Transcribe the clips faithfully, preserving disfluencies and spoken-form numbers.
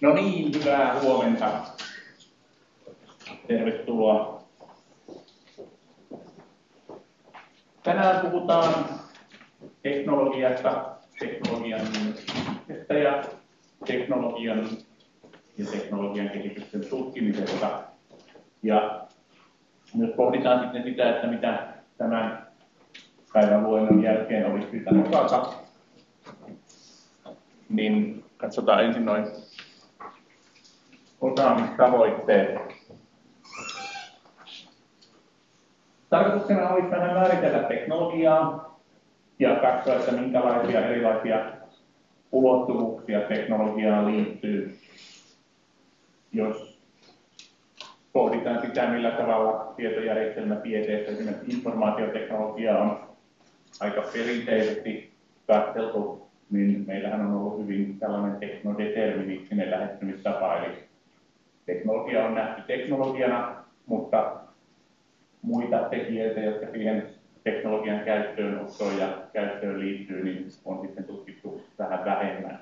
No niin, hyvää huomenta. Tervetuloa. Tänään puhutaan teknologiasta, teknologian ja teknologian ja teknologian kehityksen tutkimisesta. Ja myös pohditaan sitten sitä, että mitä tämän päivän luennon jälkeen olisi pitänyt osata. Niin katsotaan ensin noin osaamistavoitteet. Tarkoituksena olisi vähän määritellä teknologiaa ja katsoa, että minkälaisia erilaisia ulottuvuuksia teknologiaan liittyy. Jos pohditaan sitä, millä tavalla tietojärjestelmätieteessä esimerkiksi informaatioteknologia on aika perinteisesti katseltu, niin meillähän on ollut hyvin tällainen teknodeterministinen lähestymistapa, eli teknologia on nähty teknologiana, mutta muita tekijöitä, jotka siihen teknologian käyttöönottoon ja käyttöön liittyy, niin on sitten tutkittu vähän vähemmän.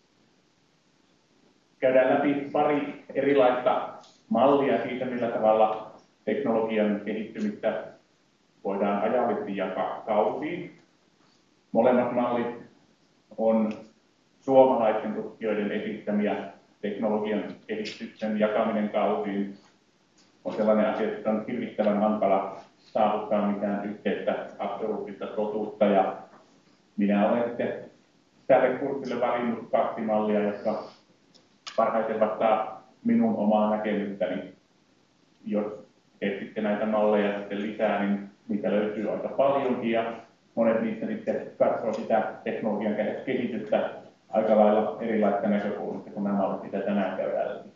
Käydään läpi pari erilaista mallia siitä, millä tavalla teknologian kehittymistä voidaan ajallisesti jakaa kausiin. Molemmat mallit on suomalaisten tutkijoiden esittämiä. Teknologian kehityksen jakaminen kausiin on sellainen asia, että on hirvittävän hankala saavuttaa mitään yhteistä absoluuttista totuutta. Ja minä olen sitten tälle kurssille valinnut kaksi mallia, jotka parhaiten vastaa minun omaa näkemystäni. Jos etsitte näitä malleja sitten lisää, niin niitä löytyy aika paljonkin. Ja monet niistä sitten katsoo sitä teknologian kehitystä aika lailla erilaista näkökulmasta, kun nämä mallit mitä tänään käydään läpi.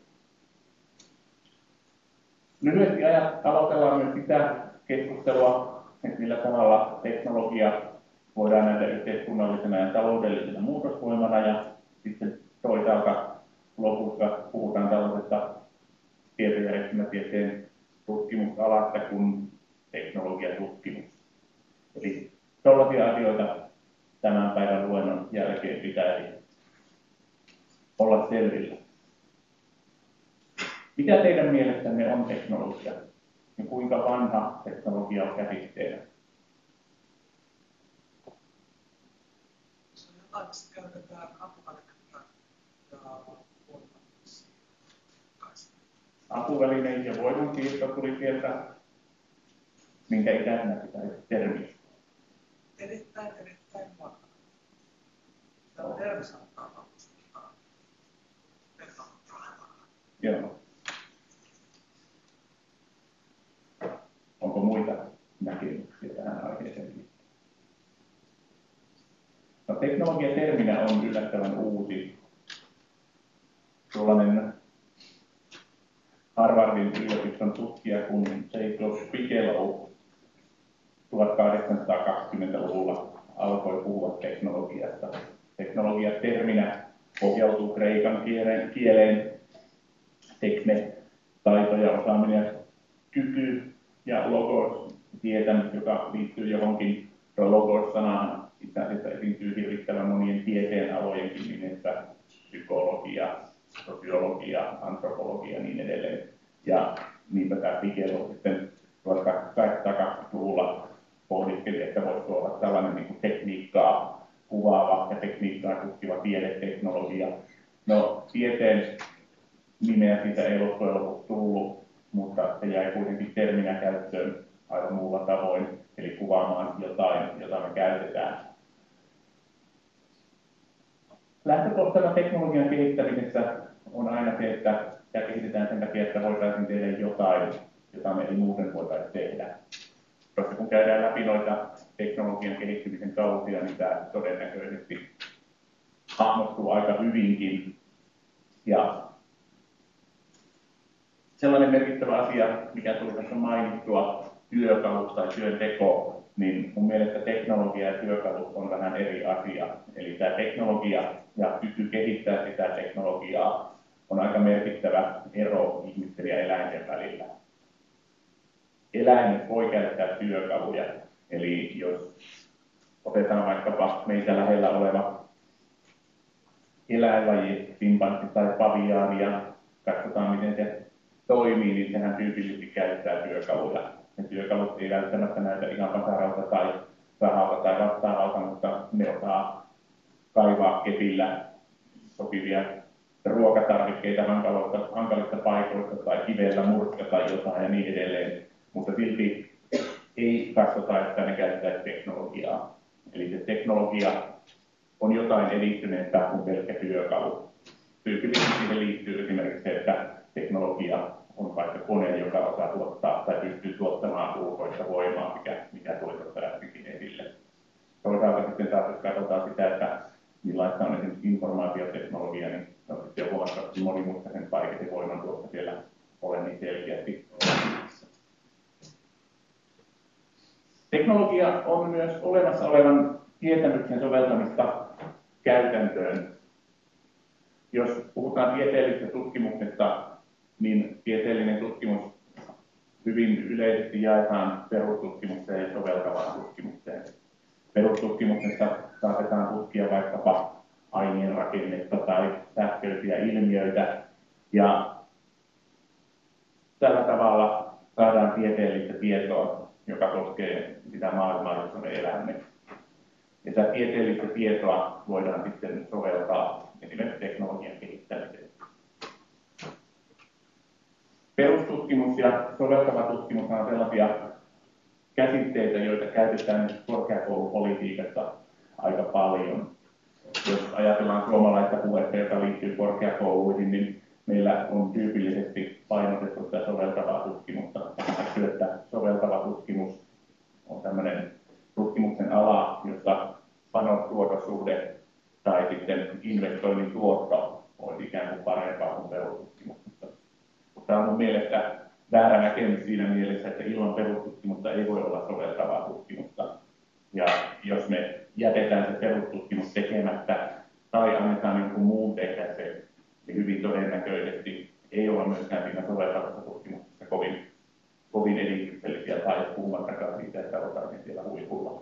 Lyhyesti aloitellaan myös sitä keskustelua, että millä tavalla teknologia voidaan nähdä yhteiskunnallisena ja taloudellisena muutosvoimana, ja sitten toisaalta lopussa puhutaan tällaisesta tietojärjestelmätieteen tutkimusalasta kuin teknologiatutkimus. Eli tällaisia asioita tämän päivän luennon jälkeen pitäisi olla selvillä. Mitä teidän mielestänne on teknologia ja kuinka vanha teknologia on käsitteenä? Se on jotain, missä käytetään apuvälinettä ja voimansiirtoa. Apuväline ja voimansiirto tuli sieltä. Minkä ikäisenä pitäisi termiä? Erittäin, erittäin vanha. Tämä termi saattaa tapahtua. Joo. Onko muita näkemyksiä tähän aiheeseen? No, teknologia terminä on yllättävän uusi. Tuollainen Harvardin yliopiston tutkija kuin Jacob Bigelow tuhatkahdeksansataakaksikymmentäluvulla alkoi puhua teknologiasta. Teknologia terminä pohjautuu kreikan kieleen, kieleen tekne, taito ja osaaminen ja kyky ja logos, tietämys, joka liittyy johonkin. Logos-sanahan itse asiassa esiintyy hirvittävän monien tieteen alojenkin nimessä, psykologia, sosiologia, antropologia ja niin edelleen. Ja niinpä tämä Bigelow sitten tuhatkahdeksansataakaksikymmentäluvulla pohdiskeli, että voisi olla tällainen niin kuin tekniikkaa kuvaava ja tekniikkaa tutkiva tiedeteknologia. No, tieteen nimeä siitä ei loppujen lopuksi tullut, mutta se jäi kuitenkin terminä käyttöön aivan muulla tavoin, eli kuvaamaan jotain, jota me käytetään. Lähtökohtana teknologian kehittämisessä on aina se, että sitä kehitetään sen takia, että voitaisiin tehdä jotain, jota me ei muuten voitaisiin tehdä. Koska kun käydään läpi noita teknologian kehittymisen kausia, niin tämä todennäköisesti hahmottuu aika hyvinkin. Ja sellainen merkittävä asia, mikä tuli tässä mainittua, työkalut tai työnteko, niin mun mielestä teknologia ja työkalut on vähän eri asia. Eli tämä teknologia ja kyky kehittää sitä teknologiaa on aika merkittävä ero ihmisten ja eläinten välillä. Eläimet voi käyttää työkaluja, eli jos otetaan vaikkapa meitä lähellä oleva eläinlaji, simpanssi tai paviani, teknologiaan ja katsotaan, miten se toimii, niin sehän tyypillisesti käyttää työkaluja. Ne työkalut ei välttämättä näytä ihan pasaralta tai sahalta tai vastaavalta, mutta ne osaa kaivaa kepillä sopivia ruokatarvikkeita hankalista, hankalista paikoista tai kivellä murska tai jotain ja niin edelleen. Mutta silti ei katsota, että ne käyttää teknologiaa. Eli se teknologia on jotain edistyneempää kuin pelkkä työkalu. Tyypillisesti siihen liittyy esimerkiksi se, että teknologia on vaikka kone, joka osaa tuottaa tai pystyy tuottamaan ulkoista voimaa, mikä, mikä tuli tuossa äskenkin esille. Toisaalta sitten taas, jos katsotaan sitä, että millaista on esimerkiksi informaatioteknologia, niin se on sitten jo huomattavasti monimutkaisempaa, eikä se voimantuotto siellä ole niin selkeästi. Teknologia on myös olemassa olevan tietämyksen soveltamista käytäntöön. Jos puhutaan tieteellisestä tutkimuksesta, niin tieteellinen tutkimus hyvin yleisesti jaetaan perustutkimukseen ja soveltavaan tutkimukseen. Perustutkimuksessa saatetaan tutkia vaikkapa aineen rakennetta tai sähköisiä ilmiöitä, ja tällä tavalla saadaan tieteellistä tietoa, joka koskee sitä maailmaa, jossa me elämme. Ja tätä tieteellistä tietoa voidaan sitten soveltaa esimerkiksi teknologian kehittämiseen. Perustutkimus ja soveltava tutkimus on sellaisia käsitteitä, joita käytetään korkeakoulupolitiikassa aika paljon. Jos ajatellaan suomalaista puhetta, joka liittyy korkeakouluihin, niin meillä on tyypillisesti painotettu sitä soveltavaa tutkimusta. Että soveltava tutkimus on tämmöinen tutkimuksen ala, jossa panos-tuotossuhde tai sitten investoinnin tuotto olisi ikään kuin parempaa kuin perustutkimuksessa. Tämä on mun mielestä väärä näkemys siinä mielessä, että ilman perustutkimusta ei voi olla soveltavaa tutkimusta. Ja jos me jätetään se perustutkimus tekemättä tai annetaan jonkun muun tehdä se, niin hyvin todennäköisesti ei olla myöskään siinä soveltavassa tutkimuksessa kovin, kovin edistyksellisiä tai puhumattakaan siitä, että oltaisiin siellä huipulla.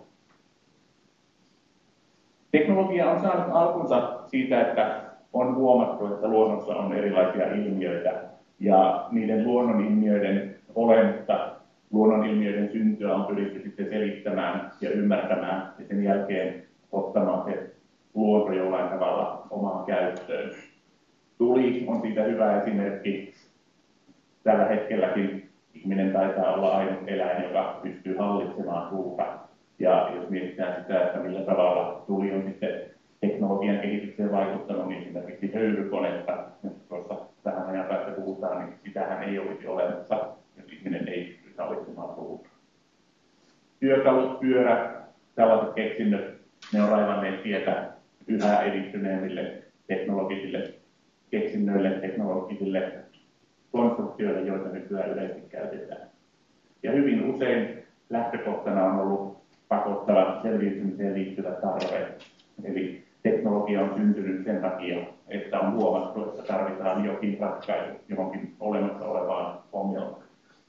Teknologia on saanut alkunsa siitä, että on huomattu, että luonnossa on erilaisia ilmiöitä ja niiden luonnonilmiöiden olemusta, luonnonilmiöiden syntyä on pyritty sitten selittämään ja ymmärtämään ja sen jälkeen ottamaan se luonto jollain tavalla omaan käyttöön. Tuli on siitä hyvä esimerkki. Tällä hetkelläkin ihminen taitaa olla ainut eläin, joka pystyy hallitsemaan tulta. Ja jos mietitään sitä, että millä tavalla tuli on sitten teknologian kehitykseen vaikuttanut, niin esimerkiksi höyrykonetta, jos tuossa tähän ajan päästä puhutaan, niin sitähän ei olisi olemassa, jos ihminen ei pystyisi hallitsemaan tulta. Työkalut, pyörät, tällaiset keksinnöt, ne on raivanneet tietä yhä edistyneemmille teknologisille keksinnöille, teknologisille konstruktioille, joita nykyään yleisesti käytetään. Ja hyvin usein lähtökohtana on ollut pakottava selviytymiseen liittyvä tarve. Eli teknologia on syntynyt sen takia, että on huomattu, että tarvitaan jokin ratkaisu johonkin olemassa olevaan ongelmaan.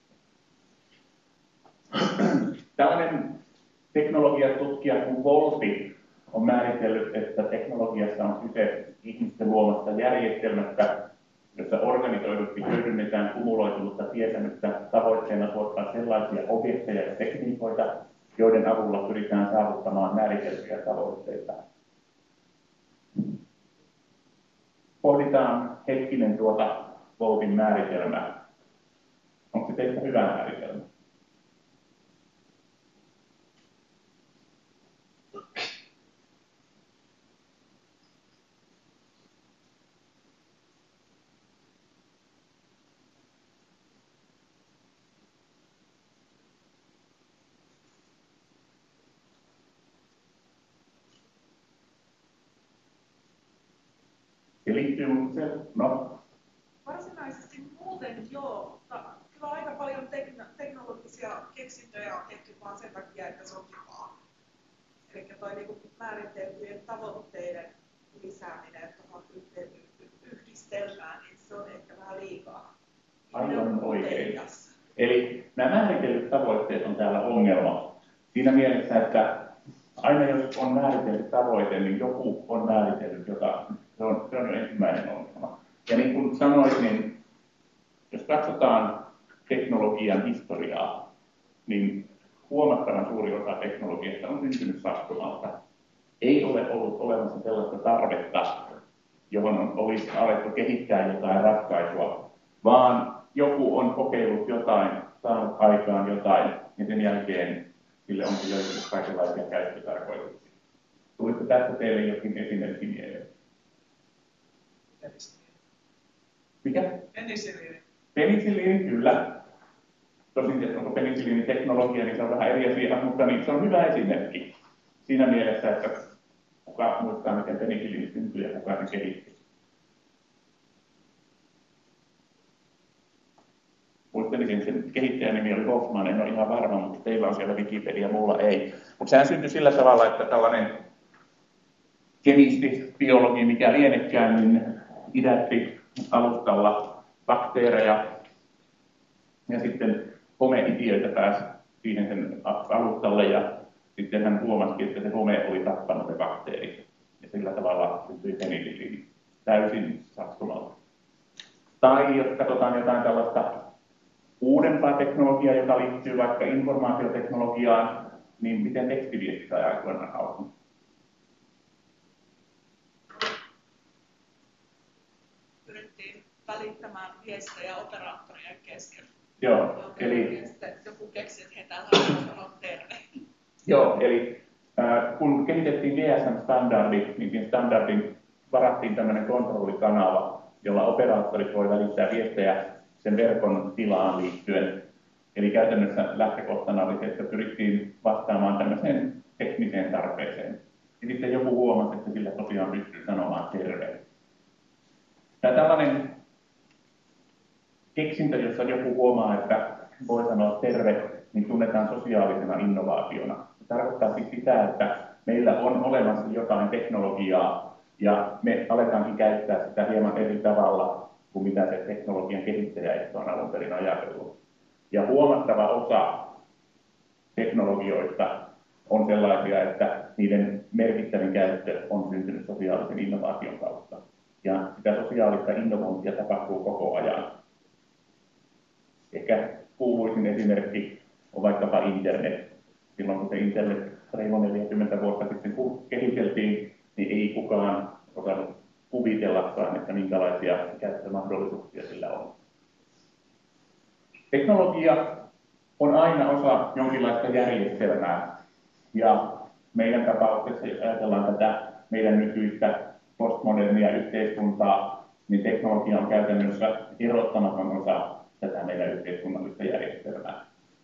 Tällainen teknologiatutkija kuin Wolfi on määritellyt, että teknologiassa on kyse ihmisten luomasta järjestelmästä, jossa organisoidusti hyödynnetään kumuloitunutta tietämystä tavoitteena tuottaa sellaisia objekteja ja tekniikoita, joiden avulla pyritään saavuttamaan määriteltyjä tavoitteita. Pohditaan hetkinen tuota Wolfin määritelmää. Onko se teistä hyvä määritelmä? Se liittyy, mutta se, no. Varsinaisesti muuten joo, mutta kyllä aika paljon tekn- teknologisia keksintöjä on tehty vaan sen takia, että se on kivaa. Eli toi niinku määriteltyjen tavoitteiden lisääminen tuohon yhteen yhdistelmään, niin se on ehkä vähän liikaa. Aivan oikein. Eli nämä määritellyt tavoitteet on täällä ongelma. Siinä mielessä, että aina jos on määritelty tavoite, niin joku on määritellyt jotain. Se on, se on jo ensimmäinen ongelma. Ja niin kuin sanoit, niin jos katsotaan teknologian historiaa, niin huomattavan suuri osa teknologiasta on syntynyt sattumalta. Ei ole ollut olemassa sellaista tarvetta, johon on, olisi alettu kehittää jotain ratkaisua, vaan joku on kokeillut jotain, saanut aikaan jotain, ja sen jälkeen sille on löytynyt kaikenlaisia käyttötarkoituksia. Tuliko tästä teille jokin esimerkki mieleen? Mikä? Penisiliini. Penisiliini, kyllä. Tosin, että onko penisiliiniteknologia, niin se on vähän eri asia, mutta niin, se on hyvä esimerkki. Siinä mielessä, että kuka muistaa, miten penisiliini syntyy ja kuka se kehittyy. Muistelisin, sen kehittäjän nimi oli Hoffman, en ole ihan varma, mutta teillä on siellä Wikipedia, mulla ei. Mutta sehän syntyi sillä tavalla, että tällainen kemisti, biologi, mikä lienekään, niin idätti alustalla bakteereja ja sitten homeitiöitä pääsi siihen sen alustalle ja sitten hän huomasi, että se home oli tappanut ne bakteerit. Ja sillä tavalla syntyi penisiliini täysin sattumalta. Tai jos katsotaan jotain tällaista uudempaa teknologiaa, joka liittyy vaikka informaatioteknologiaan, niin miten tekstiviesti sai aikoinaan alkuun? Pyrittiin välittämään viestejä operaattorien kesken. Joo, eli joku keksi, että he täällä haluavat sanoa terve. Joo, eli äh, kun kehitettiin D S M-standardi, niin siinä standardin varattiin tämmöinen kontrollikanava, jolla operaattorit voi välittää viestejä sen verkon tilaan liittyen. Eli käytännössä lähtökohtana oli se, että pyrittiin vastaamaan tämmöiseen tekniseen tarpeeseen. Ja sitten joku huomasi, että sillä tosiaan pystyy sanomaan terve. Tämä tällainen keksintö, jossa joku huomaa, että voi sanoa terve, niin tunnetaan sosiaalisena innovaationa. Se tarkoittaa siis sitä, että meillä on olemassa jotain teknologiaa ja me aletaankin käyttää sitä hieman eri tavalla kuin mitä se teknologian kehittäjä ehkä on alun perin ajatellut. Ja huomattava osa teknologioista on sellaisia, että niiden merkittävin käyttö on syntynyt sosiaalisen innovaation kautta. Ja sitä sosiaalista innovointia tapahtuu koko ajan. Ehkä kuuluisin esimerkki on vaikkapa internet. Silloin kun se internet reilu neljäkymmentä vuotta sitten kehiteltiin, niin ei kukaan osannut kuvitellakaan, että minkälaisia käyttömahdollisuuksia sillä on. Teknologia on aina osa jonkinlaista järjestelmää. Ja meidän tapauksessa, jos ajatellaan tätä meidän nykyistä postmodernia yhteiskuntaa, niin teknologia on käytännössä erottamaton osa tätä meidän yhteiskunnallista järjestelmää.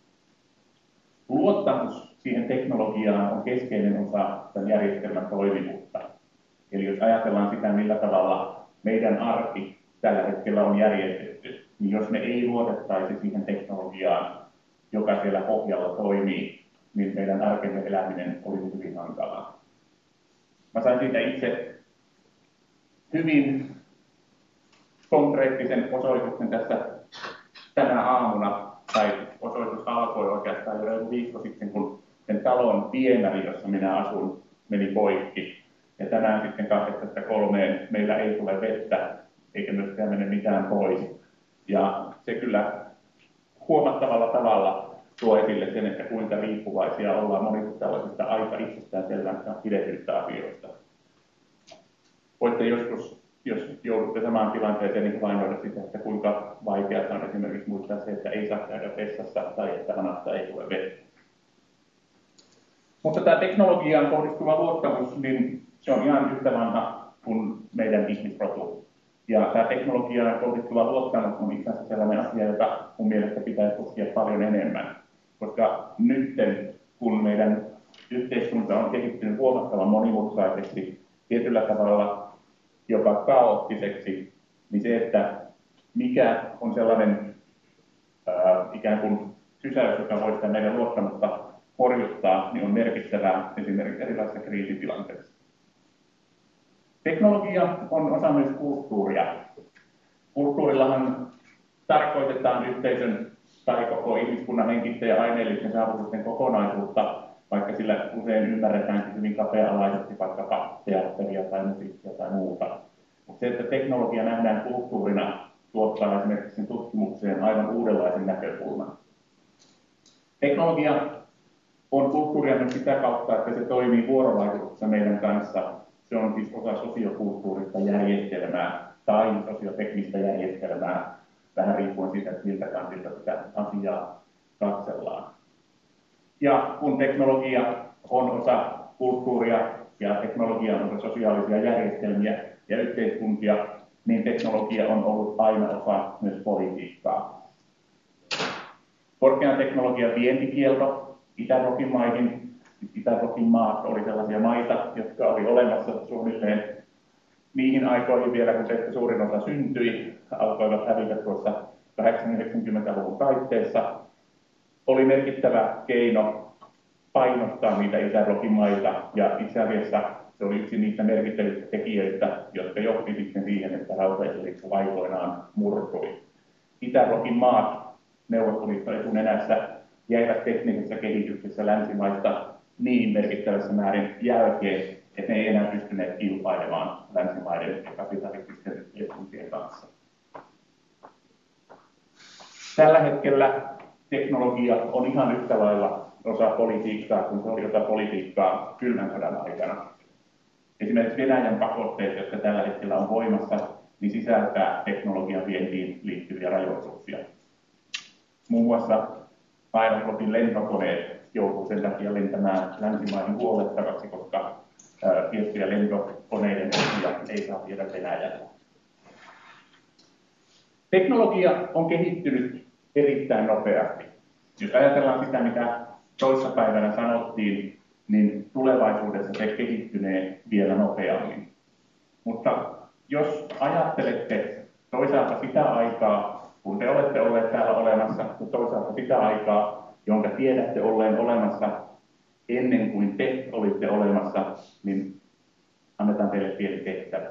Luottamus siihen teknologiaan on keskeinen osa tämän järjestelmän toimivuutta. Eli jos ajatellaan sitä, millä tavalla meidän arki tällä hetkellä on järjestetty, niin jos me ei luotettaisi siihen teknologiaan, joka siellä pohjalla toimii, niin meidän arkemme eläminen olisi hyvin hankalaa. Mä sain siitä itse hyvin konkreettisen osoituksen tässä tänä aamuna, tai osoitus alkoi oikeastaan jo reilu viikko sitten, kun sen talon viemäri, jossa minä asun, meni poikki. Ja tänään sitten kahdeksasta kolmeen meillä ei tule vettä, eikä myöskään mene mitään pois. Ja se kyllä huomattavalla tavalla tuo esille sen, että kuinka riippuvaisia ollaan monista tällaisista aika itsestäänselvästä pidetyistä asioista. Voitte joskus, jos joudutte samaan tilanteeseen, niin havainnoida sitä, että kuinka vaikeaa on esimerkiksi muistaa se, että ei saa käydä vessassa tai että hanasta ei tule vettä. Mutta tämä teknologiaan kohdistuva luottamus, niin se on ihan yhtä vanha kuin meidän ihmisrotu. Ja tämä teknologiaan kohdistuva luottamus on itse asiassa sellainen asia, jota mun mielestä pitäisi tutkia paljon enemmän. Koska nyt, kun meidän yhteiskunta on kehittynyt huomattavan monimutkaiseksi, tietyllä tavalla jopa kaoottiseksi, niin se, että mikä on sellainen ää, ikään kuin sysäys, joka voi sitä meidän luottamusta horjuttaa, niin on merkittävää esimerkiksi erilaisissa kriisitilanteissa. Teknologia on osa myös kulttuuria. Kulttuurillahan tarkoitetaan yhteisön tai koko ihmiskunnan henkisten ja aineellisten saavutusten kokonaisuutta, vaikka sillä usein ymmärretään hyvin kapea-alaisesti vaikkapa teatteria tai musiikkia tai muuta. Mutta se, että teknologia nähdään kulttuurina, tuottaa esimerkiksi tutkimukseen aivan uudenlaisen näkökulman. Teknologia on kulttuuria myös sitä kautta, että se toimii vuorovaikutuksessa meidän kanssa. Se on siis osa sosiokulttuurista järjestelmää tai sosioteknistä järjestelmää, vähän riippuen siitä, että miltä kantilta sitä asiaa katsellaan. Ja kun teknologia on osa kulttuuria ja teknologia on osa sosiaalisia järjestelmiä ja yhteiskuntia, niin teknologia on ollut aina osa myös politiikkaa. Korkean teknologian vientikielto Itä-Blokin maihin, Itä-Blokin maat oli sellaisia maita, jotka oli olemassa suunnilleen niihin aikoihin vielä, kun teistä suurin osa syntyi, alkoivat hävitä tuossa kahdeksankymmentä-yhdeksänkymmentäluvun taitteessa, oli merkittävä keino painostaa niitä Itä-Blokin maita, ja itse asiassa se oli yksi niistä merkittävistä tekijöistä, jotka johti sitten siihen, että Rautaesiliitto aikoinaan murtui. Itä-Blokin maat Neuvostoliitto etunenässä jäivät teknisessä kehityksessä länsimaista niin merkittävässä määrin jälkeen, että ne ei enää pystyneet kilpailemaan länsimaiden ja kapitalististen yhteiskuntien kanssa. Tällä hetkellä teknologia on ihan yhtä lailla osa politiikkaa, kun se oli osa politiikkaa kylmän sodan aikana. Esimerkiksi Venäjän pakotteet, jotka tällä hetkellä on voimassa, niin sisältää teknologian vientiin liittyviä rajoituksia. Muun muassa Aeroflotin lentokoneet joutuu sen takia lentämään länsimaihin huollettavaksi, koska ää, tiettyjä lentokoneiden osia ei saa viedä Venäjällä. Teknologia on kehittynyt erittäin nopeasti. Jos ajatellaan sitä, mitä toissapäivänä sanottiin, niin tulevaisuudessa se kehittynee vielä nopeammin. Mutta jos ajattelette toisaalta sitä aikaa, kun te olette olleet täällä olemassa, ja toisaalta sitä aikaa, jonka tiedätte olleen olemassa ennen kuin te olitte olemassa, niin annetaan teille pieni tehtävä.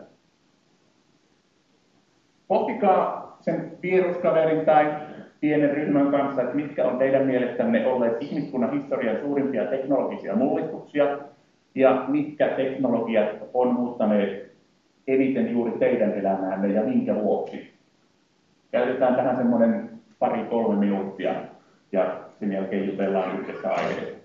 Pohtikaa sen vieruskaverin tai pienen ryhmän kanssa, että mitkä on teidän mielestänne olleet ihmiskunnan historian suurimpia teknologisia mullistuksia, ja mitkä teknologiat on muuttaneet eniten juuri teidän elämäänne ja minkä vuoksi. Käytetään tähän semmoinen pari-kolme minuuttia ja sen jälkeen jutellaan yhdessä aiheesta.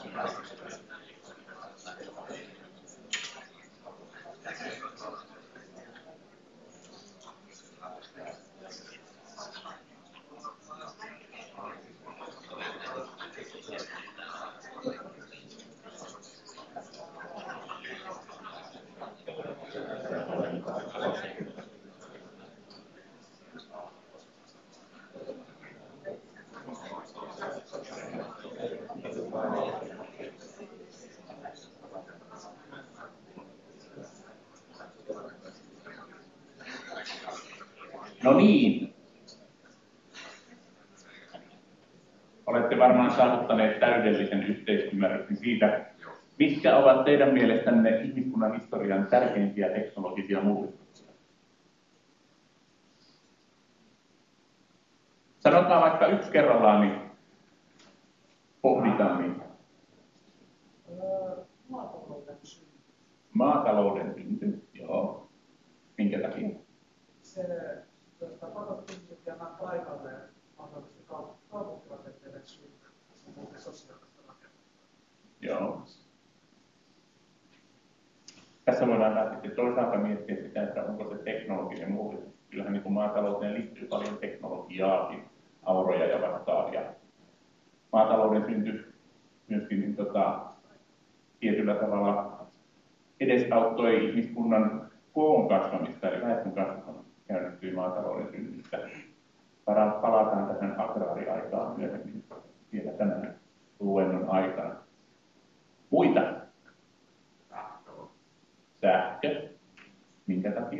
No niin. Olette varmaan saavuttaneet täydellisen yhteisymmärryksen siitä, mitkä ovat teidän mielestänne ihmiskunnan historian tärkeimpiä teknologisia mullistuksia. Sanotaan vaikka yksi kerrallaan, niin pohditaan niitä. Maatalouden synty. Maatalouden synty, joo. Minkä takia? Se, josta patot ihmiset jäämään paikalle mahdollisesti kaupunkirakenteiden synty, se muuten sosiaalista rakenteita. Joo. Tässä voidaan taas sitten toisaalta miettiä sitä, että onko se teknologinen mullistus. Kyllähän niin kuin maatalouteen liittyy paljon teknologiaakin, auroja ja vastaavia. Maatalouden synty myöskin niin, tota, tietyllä tavalla edesauttoi ihmiskunnan koon kasvamista, eli väestön kasvamista käynnistyi maatalouden synnystä. Palataan tähän agraariaikaan myöhemmin vielä tämän luennon aikana. Muita? Sähkö. Minkä takia?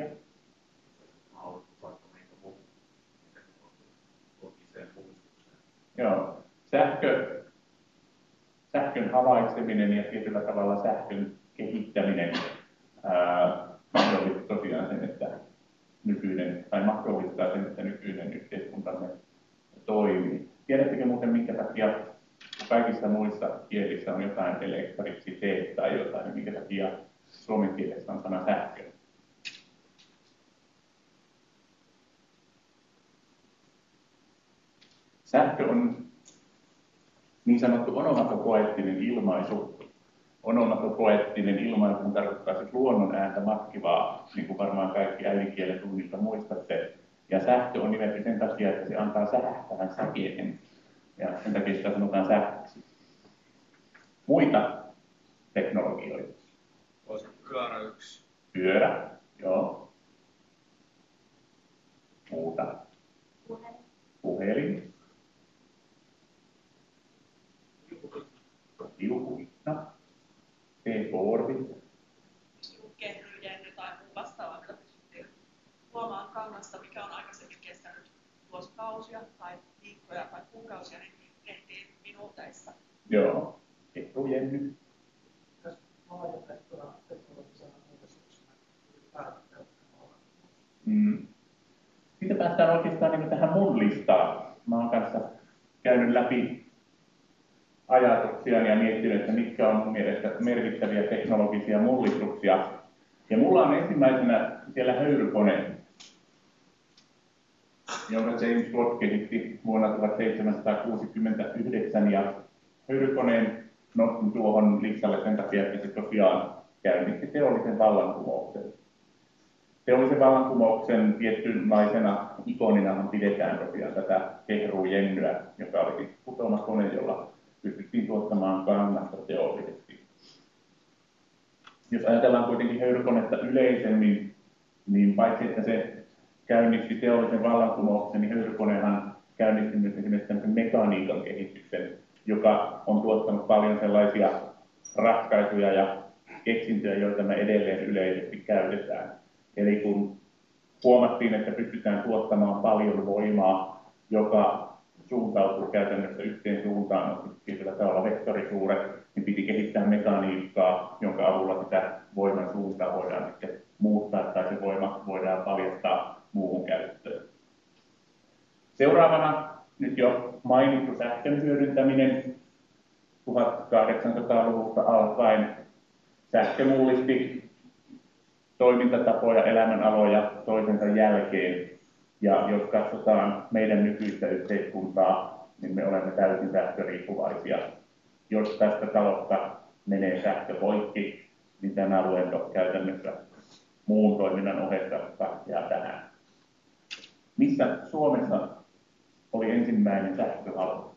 Joo. Sähkö, sähkön havaitseminen ja tietyllä tavalla sähkön kehittäminen ää, mahdollistaa tosiaan sen, että nykyinen, tai mahdollistaa sen, että nykyinen yhteiskuntamme toimii. Tiedättekö muuten, minkä takia kaikissa muissa kielissä on jotain elektriciteet tai jotain, niin minkä takia suomen kielessä on sana sähkö? Sähkö on niin sanottu onomatopoeettinen ilmaisu. Onomatopoeettinen ilmaisu tarkoittaa siis luonnon ääntä matkivaa, niin kuin varmaan kaikki äidinkielen tunnista muistatte. Ja sähkö on nimetty sen takia, että se antaa sähähtävän säkeinen. Ja sen takia sitä sanotaan sähköksi. Muita teknologioita. Voisi pyörä yksi. Pyörä, joo. Muuta. Puhelin. Puhelin. Liukuhihna. T-boardi. Kehryjenny tai muu vastaava, mitä pystyttiin luomaan kangasta, mikä on aikaisemmin kestänyt vuosikausia tai viikkoja tai kuukausia, niin tehtiin minuuteissa. Joo. Kehrujenny. Tässä laajennettuna teknologisena mullistuksena ylipäätään Mm. Sitten päästään oikeastaan niin tähän mun listaan. Mä oon kanssa käynyt läpi ajatuksia ja miettinyt, että mitkä on mun mielestä merkittäviä teknologisia mullistuksia. Ja mulla on ensimmäisenä siellä höyrykone, jonka James Watt kehitti vuonna tuhatseitsemänsataakuusikymmentäyhdeksän. Ja höyrykoneen nostin tuohon listalle sen takia, että se tosiaan käynnisti teollisen vallankumouksen. Teollisen vallankumouksen tietynlaisena ikoninahan pidetään tosiaan tätä kehruujennyä, joka oli siis putoamakone, jolla pystyttiin tuottamaan kangasta teollisesti. Jos ajatellaan kuitenkin höyrykonetta yleisemmin, niin paitsi että se käynnisti teollisen vallankumouksen, niin höyrykonehan käynnisti myös esimerkiksi tämmöisen mekaniikan kehityksen, joka on tuottanut paljon sellaisia ratkaisuja ja keksintöjä, joita me edelleen yleisesti käytetään. Eli kun huomattiin, että pystytään tuottamaan paljon voimaa, joka suuntautuu käytännössä yhteen suuntaan, on tietyllä tavalla vektorisuuret, niin piti kehittää mekaniikkaa, jonka avulla sitä voiman suuntaa voidaan sitten muuttaa tai se voima voidaan paljastaa muuhun käyttöön. Seuraavana nyt jo mainittu sähkön hyödyntäminen tuhatkahdeksansataaluvulta alkaen. Sähkö mullisti toimintatapoja, elämänaloja toisensa jälkeen. Ja jos katsotaan meidän nykyistä yhteiskuntaa, niin me olemme täysin sähköriippuvaisia. jos tästä talosta menee sähkö poikki, niin tämä luento käytännössä muun toiminnan ohessa katkeaa tähän. Missä Suomessa oli ensimmäinen sähköhalko?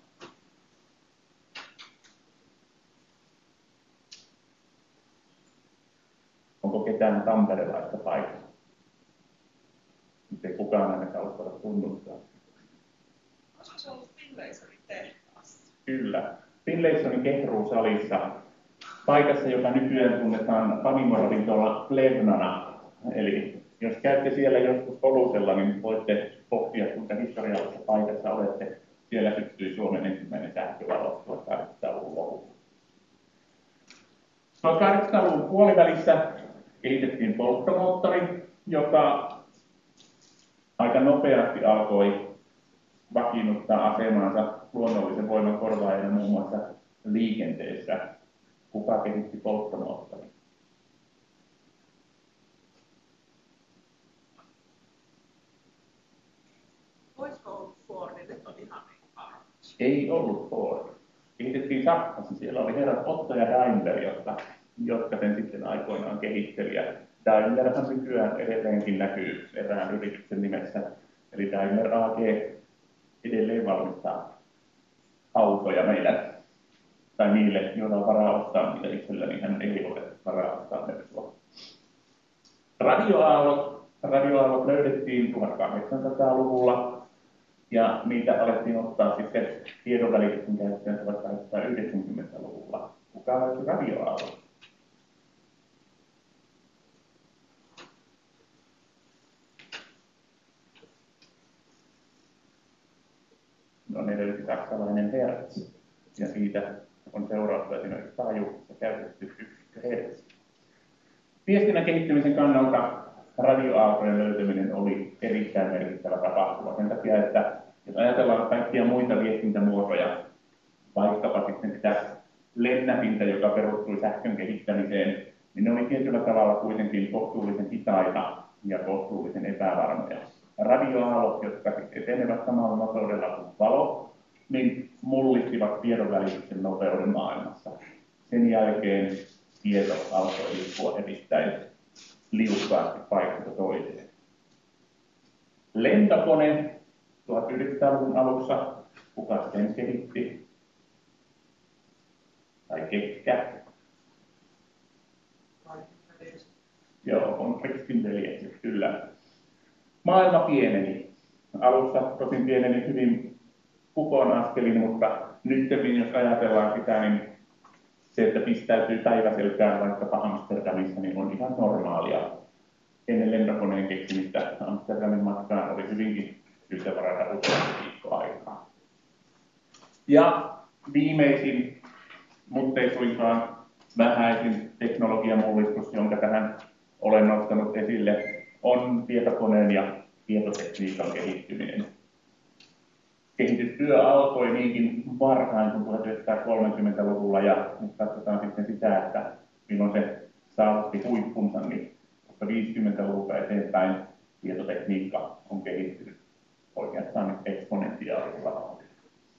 Onko ketään tamperelaista paikalla? Nyt ei kukaan ainakaan uskalla tunnustaa. Olisiko se ollut Finlaysonin tehtaassa? Kyllä. Finlaysonin Kehruusalissa, paikassa, joka nykyään tunnetaan panimoravintola Plevnana. Eli jos käytte siellä joskus olusella, niin voitte pohtia, kuinka historiallisessa paikassa olette. Siellä syttyi Suomen ensimmäinen sähkövalo tuhatkahdeksansataaluvun lopulla. tuhatkahdeksansataaluvun puolivälissä kehitettiin polttomoottori, joka aika nopeasti alkoi vakiinnuttaa asemansa luonnollisen voiman korvaajana muun muassa liikenteessä. Kuka kehitti polttomoottorin? Olisiko ollut Ford, nyt on ihan niin arvoksi. Ei ollut Ford. Kehitettiin Saksassa. Siellä oli herrat Otto ja Daimler, jotka, jotka sen sitten aikoinaan kehitteli. Ja Daimlerhan nykyään edelleenkin näkyy erään yrityksen nimessä. Eli Daimler A G edelleen valmistaa autoja meillä. Tai niille, joilla on varaa ostaa niitä itselläni, hän ei ole varaa ostaa Mersua. Radioaallot. Radioaallot löydettiin tuhatkahdeksansataaluvulla ja niitä alettiin ottaa sitten tiedonvälityksen käyttöön tuhatkahdeksansataayhdeksänkymmentäluvulla. Kuka löysi radioaallot? No ne löysi saksalainen Hertz ja siitä on seurausta esimerkiksi taajuuksissa käytetty yksikkö hertz. Viestinnän kehittymisen kannalta radioaaltojen löytäminen oli erittäin merkittävä tapahtuma sen takia, että jos ajatellaan kaikkia muita viestintämuotoja, vaikkapa sitten sitä lennätintä, joka perustui sähkön kehittämiseen, niin ne oli tietyllä tavalla kuitenkin kohtuullisen hitaita ja kohtuullisen epävarmoja. Radioaallot, jotka etenevät samalla nopeudella kuin valo, niin mullistivat tiedonvälityksen nopeuden maailmassa. Sen jälkeen tieto alkoi liikkua erittäin liukkaasti paikasta toiseen. Lentokone tuhatyhdeksänsataaluvun alussa, kuka sen kehitti? Tai ketkä? Joo, on Rixin veljekset, kyllä. Maailma pieneni. Alussa tosin pieneni hyvin kupon askelin, mutta nyt jos ajatellaan sitä, niin se, että pistäytyy päiväselkään vaikkapa Amsterdamissa, niin on ihan normaalia. Ennen lentokoneen keksimistä Amsterdamin matkaan oli hyvinkin syytä varata useampi viikko aikaa. Ja viimeisin, mutta ei suinkaan vähäisin teknologiamullistus, jonka tähän olen nostanut esille, on tietokoneen ja tietotekniikan kehittyminen. Kehitystyö alkoi niinkin varhain kuin tuhatyhdeksänsataakolmekymmentäluvulla ja nyt katsotaan sitten sitä, että milloin se saavutti huippunsa, niin koska viisikymmentäluvulta eteenpäin tietotekniikka on kehittynyt oikeastaan nyt eksponentiaalisella vauhdilla.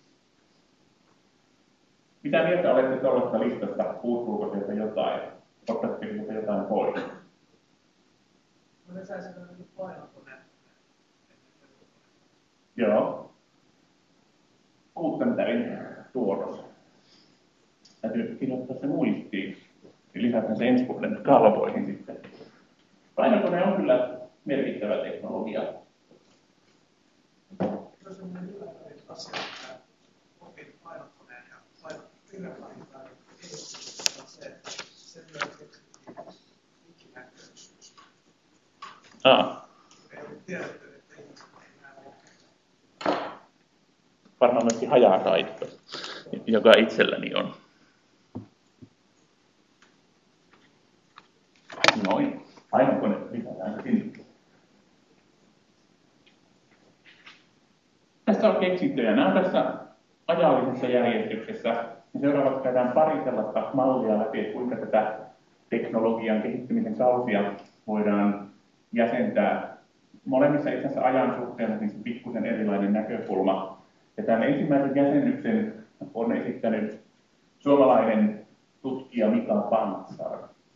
Mitä mieltä olette tuollaista listasta? Puuttuuko sieltä jotain? Ottaisitteko sieltä jotain pois? No ne saisi olla nyt painotone. Joo. Gutenbergin tuotos. Täytyy kirjoittaa se muistiin. Lisätään se ensi vuoden kalvoihin sitten. Painokone on kyllä merkittävä teknologia. Se on sellainen yllättävä asia, että opin painokoneen ja painokirjapaintaan ei ole se, että sen myötä keksittiin ikinäköisyys. Ah. Ei ole tiedetty, että ihmiset ei näe lukea. Varmaan myöskin hajataito, joka itselläni on. Noin. Painokone lisätään sinne. Tässä on keksintöjä. Nämä on tässä ajallisessa järjestyksessä. Ja seuraavaksi käydään pari sellaista mallia läpi, että kuinka tätä teknologian kehittymisen kausia voidaan jäsentää. Molemmissa itse asiassa ajan suhteen on siis pikkusen erilainen näkökulma. Ja tämän ensimmäisen jäsennyksen on esittänyt suomalainen tutkija Mika Pantsar.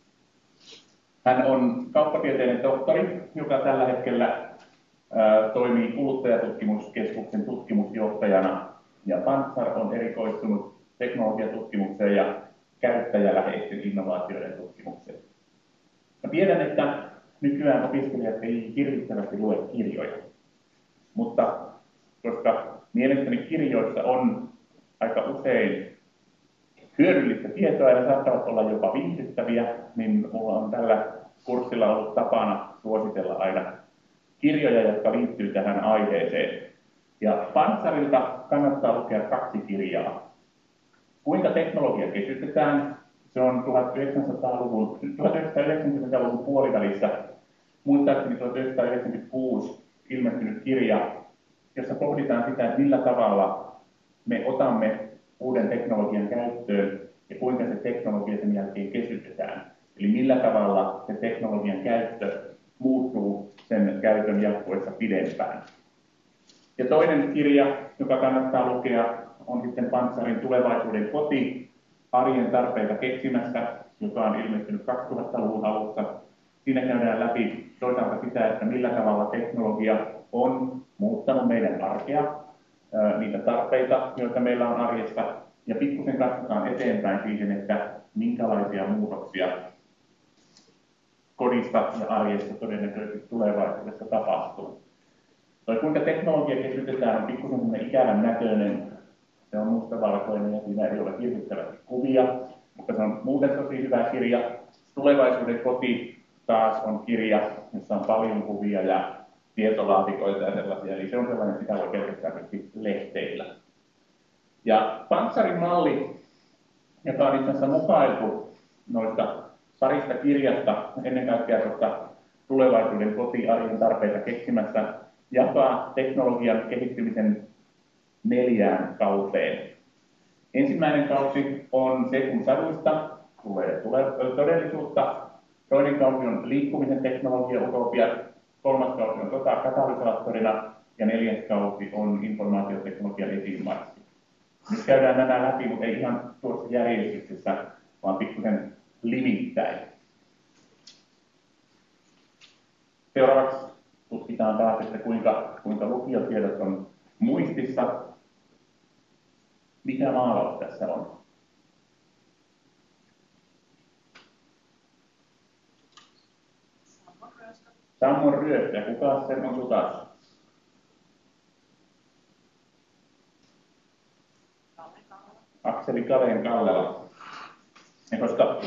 Hän on kauppatieteiden tohtori, joka tällä hetkellä ää, toimii kuluttajatutkimuskeskuksen tutkimusjohtajana. Ja Pantsar on erikoistunut teknologiatutkimukseen ja käyttäjäläheisten innovaatioiden tutkimukseen. Mä tiedän, että nykyään opiskelijat ei hirvittävästi lue kirjoja, mutta koska mielestäni kirjoissa on aika usein hyödyllistä tietoa ja ne saattavat olla jopa viihdyttäviä, niin mulla on tällä kurssilla ollut tapana suositella aina kirjoja, jotka liittyy tähän aiheeseen. Ja Pantsarilta kannattaa lukea kaksi kirjaa. Kuinka teknologia kesytetään? Se on tuhatyhdeksänsataaluvun, tuhatyhdeksänsataayhdeksänkymmentäluvun puolivälissä, muistaakseni tuhatyhdeksänsataayhdeksänkymmentäkuusi ilmestynyt kirja, jossa pohditaan sitä, että millä tavalla me otamme uuden teknologian käyttöön ja kuinka se teknologia sen jälkeen kesytetään. Eli millä tavalla se teknologian käyttö muuttuu sen käytön jatkuessa pidempään. Ja toinen kirja, joka kannattaa lukea, on sitten Pantsarin Tulevaisuuden koti, arjen tarpeita keksimässä, joka on ilmestynyt kaksituhattaluvun alussa. Siinä käydään läpi toisaalta sitä, että millä tavalla teknologia on muuttanut meidän arkea, niitä tarpeita, joita meillä on arjessa, ja pikkusen katsotaan eteenpäin siihen, että minkälaisia muutoksia kodissa ja arjessa todennäköisesti tulevaisuudessa tapahtuu. Toi, kuinka teknologia kesytetään, on pikkusen sellainen ikävän näköinen. Se on mustavalkoinen ja siinä ei ole hirvittävästi kuvia, mutta se on muuten tosi hyvä kirja. Tulevaisuuden koti taas on kirja, jossa on paljon kuvia ja tietolaatikoita ja sellaisia, eli se on sellainen, sitä voi pelkästään lehteillä. Ja Pantsarin malli, joka on itse asiassa mukailtu noista parista kirjasta, ennen kaikkea tuosta Tulevaisuuden koti, arjen tarpeita keksimässä, jakaa teknologian kehittymisen neljään kauteen. Ensimmäinen kausi on se, kun saduista tulee, tulee todellisuutta. Toinen kausi on liikkumisen teknologia, utopia. Kolmas kausi on sota katalysaattorina ja neljäs kausi on informaatioteknologian esiinmarssi. Nyt käydään nämä läpi, mutta ei ihan tuossa järjestyksessä, vaan pikkusen limittäin. Seuraavaksi tutkitaan taas, että kuinka, kuinka lukiotiedot on muistissa. Mikä maalaus tässä on? Sammon ryöstö. Kuka sen on tutas? Akseli Kaleen Kallela. Ja koska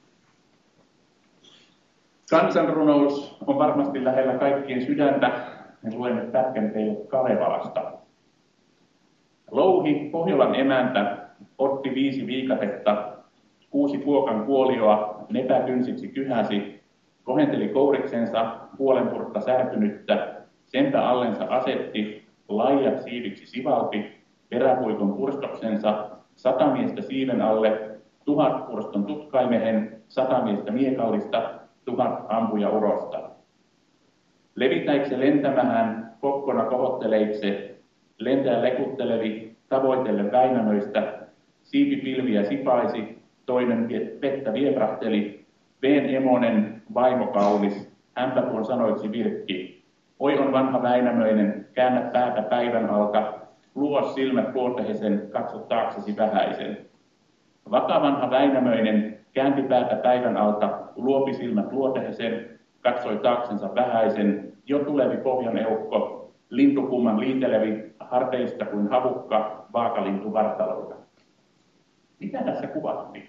kansanrunous on varmasti lähellä kaikkien sydäntä, niin luen nyt pätkän teille Kalevalasta. Louhi, Pohjolan emäntä, otti viisi viikatetta, kuusi kuokan kuolioa, lepäkynsiksi kyhäsi, kohenteli kouriksensa, puolenpurtta särkynyttä, senpä allensa asetti, laijat siiviksi sivalti, peräpuikon purstoksensa, sata miestä siiven alle, tuhat purston tutkaimehen, sata miestä miekallista, tuhat ampuja urosta. Levitäikse lentämähän, kokkona kohotteleikse, lentää lekuttelevi, tavoitelle Väinämöistä, siipipilviä sipaisi, toinen vettä vieprahteli, veen emonen, vaimo kaunis, hänpä tuon sanoiksi virkki. Oi on vanha Väinämöinen, käännä päätä päivän alta, luo silmät luotehesen, katso taaksesi vähäisen. Vakavanha Väinämöinen käänti päätä päivän alta, luopi silmät luotehesen, katsoi taaksensa vähäisen, jo tulevi pohjan eukko, lintukumman liitelevi, harteista kuin havukka, vaakalintu vartaloita. Mitä tässä kuvattiin?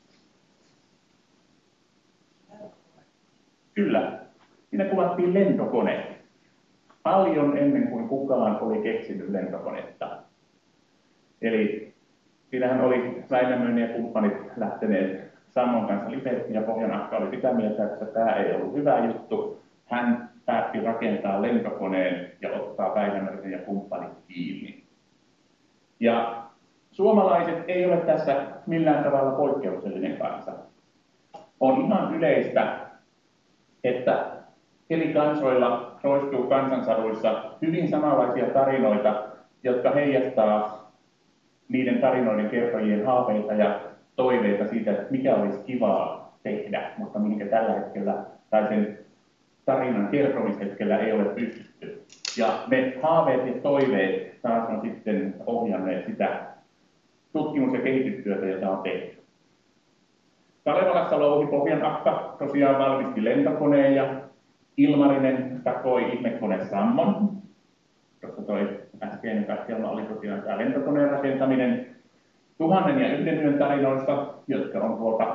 Kyllä, siinä kuvattiin lentokone. Paljon ennen kuin kukaan oli keksinyt lentokonetta. Eli siinähän oli Väinämöinen ja kumppanit lähteneet Sammon kanssa Lipetiin ja Pohjanahka oli sitä mieltä, että tämä ei ollut hyvä juttu. Hän päätti rakentaa lentokoneen ja ottaa Väinämöisen ja kumppanit kiinni. Ja suomalaiset ei ole tässä millään tavalla poikkeuksellinen kansa. On ihan yleistä, että eri kansoilla toistuu kansansaduissa hyvin samanlaisia tarinoita, jotka heijastaa niiden tarinoiden kertojien haaveita ja toiveita siitä, että mikä olisi kivaa tehdä, mutta minkä tällä hetkellä tai sen tarinan kertomishetkellä ei ole pystytty. Ja ne haaveet ja toiveet taas on sitten ohjanneet sitä tutkimus- ja kehitystyötä, jota on tehty. Kalevalassa Louhipohjan akka tosiaan valmisti lentokoneen ja Ilmarinen takoi ihmekone Sammon. Tuossa toi äskeinen katselma oli tosiaan tämä lentokoneen rakentaminen tuhannen ja yhden yön tarinoista, jotka on tuolta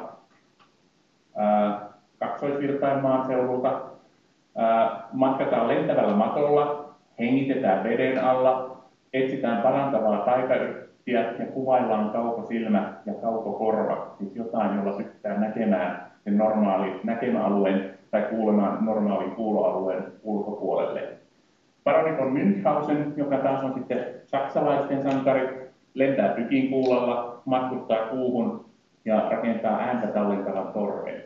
ää, Kaksoisvirtain maanseudulta. Ää, matkataan lentävällä matolla, hengitetään veden alla, etsitään parantavaa taikayrttiä ja kuvaillaan kaukosilmä ja kaukokorva, siis jotain, jolla pystytään näkemään sen normaali näkemäalueen tai kuulemaan normaalin kuuloalueen ulkopuolelle. Paroni von Münchhausen, joka taas on sitten saksalaisten sankari, lentää tykinkuulalla, matkustaa kuuhun ja rakentaa ääntä tallentavan torven.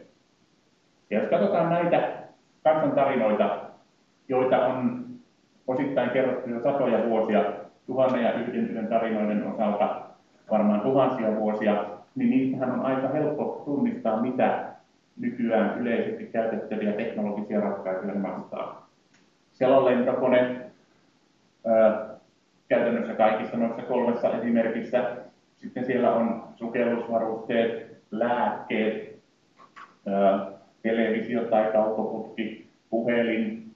Ja jos katsotaan näitä kansantarinoita, joita on osittain kerrottu jo satoja vuosia, tuhannen ja yhden yhden tarinoiden osalta varmaan tuhansia vuosia, niin niistähän on aika helppo tunnistaa, mitä nykyään yleisesti käytettäviä teknologisia ratkaisuja vastaa. Siellä on lentokone, ää, käytännössä kaikissa noissa kolmessa esimerkissä. Sitten siellä on sukellusvarusteet, lääkkeet, ää, televisio tai kaukoputki, puhelin,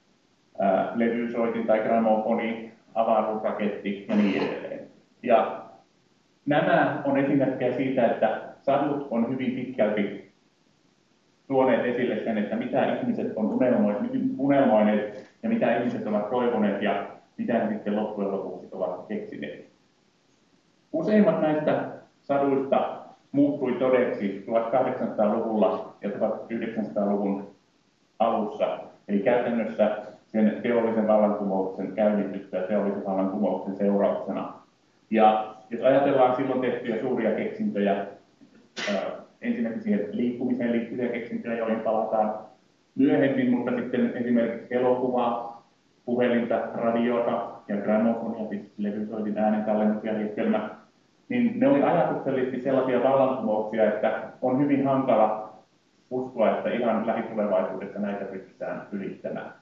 ää, levysoitin tai gramofoni, avaruusraketti ja niin edelleen. Ja nämä on esimerkkejä siitä, että sadut on hyvin pitkälti tuoneet esille sen, että mitä ihmiset on unelmoineet ja mitä ihmiset ovat toivoneet ja mitä ne sitten loppujen lopuksi ovat keksineet. Useimmat näistä saduista muuttui todeksi tuhatkahdeksansataaluvulla ja tuhatyhdeksänsataaluvun alussa, eli käytännössä sen teollisen vallankumouksen käynnistystä ja teollisen vallankumouksen seurauksena. Ja jos ajatellaan silloin tehtyjä suuria keksintöjä, ää, ensinnäkin siihen liikkumiseen liittyviä keksintöjä, joihin palataan myöhemmin, mutta sitten esimerkiksi elokuvaa, puhelinta, radiota ja gramofonia, siis levysoitin äänentallennusjärjestelmä, niin ne oli ajatuksellisesti sellaisia vallankumouksia, että on hyvin hankala uskoa, että ihan lähitulevaisuudessa näitä pystytään ylittämään.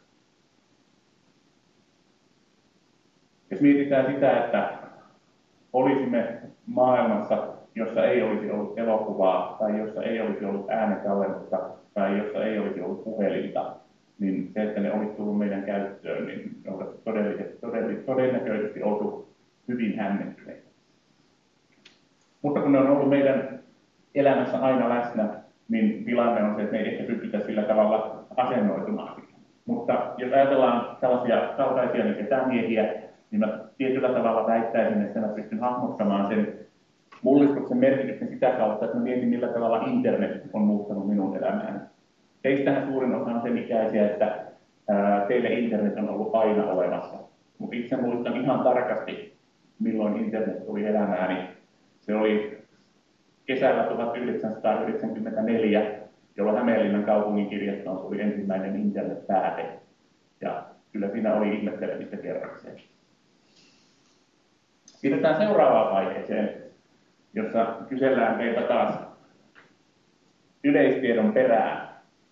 Jos mietitään sitä, että olisimme maailmassa, jossa ei olisi ollut elokuvaa tai jossa ei olisi ollut äänetallennusta tai jossa ei olisi ollut puhelinta, niin se, että ne olisi tullut meidän käyttöön, niin ne olisi todellisesti, todellisesti, todennäköisesti oltu hyvin hämmentyneitä. Mutta kun ne on ollut meidän elämässä aina läsnä, niin tilanne on se, että me ei ehkä pystytä sillä tavalla asennoitumaan siihen. Mutta jos ajatellaan tällaisia kaltaisia niin etämiehiä, niin mä tietyllä tavalla väittäisin, että mä pystyn hahmottamaan sen mullistuksen merkityksen sitä kautta, että mä mietin, millä tavalla internet on muuttanut minun elämääni. Teistähän suurin osa on sen ikäisiä, että ää, teille internet on ollut aina olemassa. Mutta itse muistan ihan tarkasti, milloin internet tuli elämääni. Se oli kesällä tuhatyhdeksänsataayhdeksänkymmentäneljä, jolloin Hämeenlinnan kaupungin kirjastoon tuli ensimmäinen internetpääte. Ja kyllä siinä oli ihmettelemistä kerrakseen. Siirrytään seuraavaan vaiheeseen, jossa kysellään meiltä taas yleistiedon perään.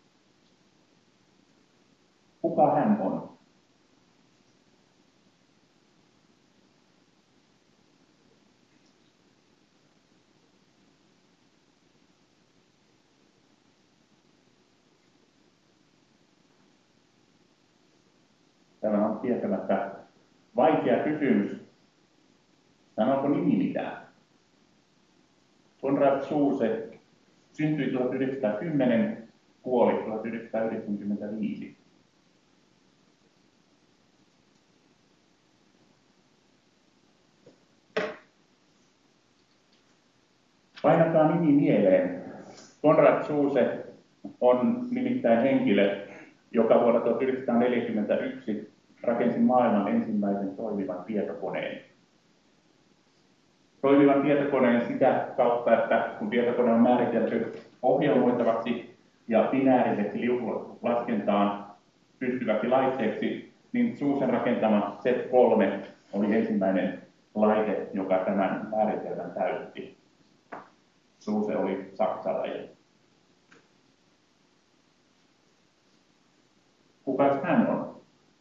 Kuka hän on? Tämä on tietämättä vaikea kysymys. Sanooko nimi mitään? Konrad Zuse syntyi tuhatyhdeksänsataakymmenen, kuoli tuhatyhdeksänsataayhdeksänkymmentäviisi. Painakaa nimi mieleen. Konrad Zuse on nimittäin henkilö, joka vuonna tuhatyhdeksänsataaneljäkymmentäyksi rakensi maailman ensimmäisen toimivan tietokoneen. Toimivan tietokoneen sitä kautta, että kun tietokone on määritelty ohjelmoitavaksi ja binääriseksi liukulaskentaan pystyväksi laitteeksi, niin Zusen rakentama Z kolme oli ensimmäinen laite, joka tämän määritelmän täytti. SUSE oli saksalainen. Kukas hän on?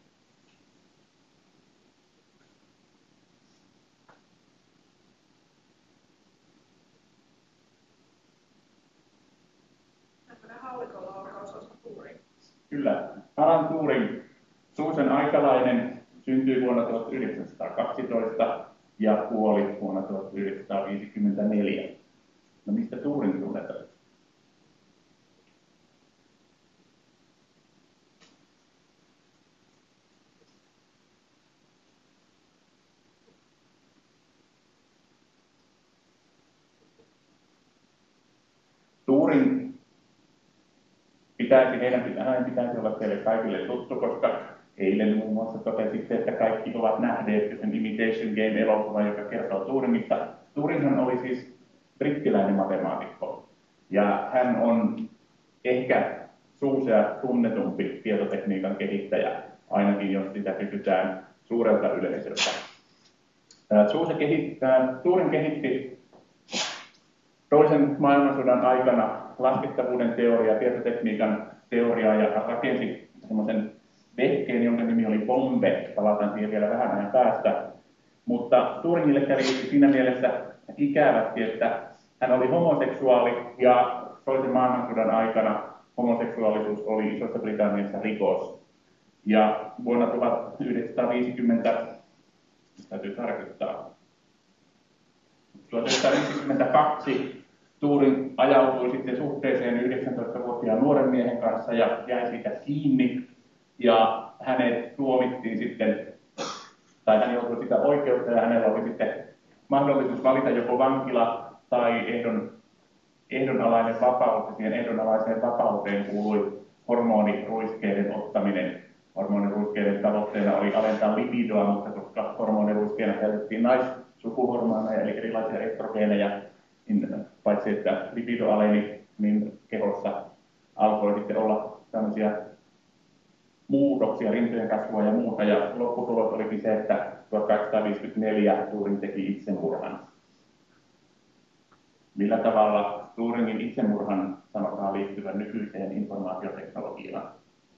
Kyllä, Alan Turing, SUSEn aikalainen, syntyi vuonna tuhatyhdeksänsataakaksitoista ja kuoli vuonna tuhatyhdeksänsataaviisikymmentäneljä. No mistä Turing tunnetaan? Turing pitäisi, heidän pitäisi, pitäisi olla teille kaikille tuttu, koska eilen muun muassa totesitte, että kaikki ovat nähneet sen Imitation Game-elokuvan, joka kertoo Turingista. Turinghan oli siis brittiläinen matemaatikko, ja hän on ehkä SUSEa tunnetumpi tietotekniikan kehittäjä, ainakin jos sitä kysytään suurelta yleisöltä. SUSE kehittää, Turing kehitti toisen maailmansodan aikana laskettavuuden teoriaa, tietotekniikan teoriaa ja rakensi semmoisen vehkeen, jonka nimi oli Bombe. Palataan siihen vielä vähän ajan päästä. Mutta Turingille kävi siinä mielessä ikävästi, että hän oli homoseksuaali ja toisen maailmansodan aikana homoseksuaalisuus oli Isossa Britanniassa rikos. Ja vuonna tuhatyhdeksänsataaviisikymmentä, täytyy tarkoittaa, tuhatyhdeksänsataaviisikymmentäkaksi Turing ajautui sitten suhteeseen yhdeksäntoistavuotiaan nuoren miehen kanssa ja jäi siitä kiinni. Ja hänet tuomittiin sitten, tai hän joutui sitä oikeutta ja hänellä oli sitten mahdollisuus valita joko vankila tai ehdon, ehdonalainen vapaus. Ja siihen ehdonalaiseen vapauteen kuului hormoniruiskeiden ottaminen. Hormoniruiskeiden tavoitteena oli alentaa libidoa, mutta koska hormoniruiskeena käytettiin naissukuhormoneja eli erilaisia estrogeeneja, niin paitsi että libido aleni, niin kehossa alkoi sitten olla tämmöisiä muutoksia, rintojen kasvua ja muuta, ja lopputulos olikin se, että tuhatkahdeksansataaviisikymmentäneljä Turing teki itsemurhan. Millä tavalla Turingin itsemurhan sanotaan liittyvän nykyiseen informaatioteknologiaan?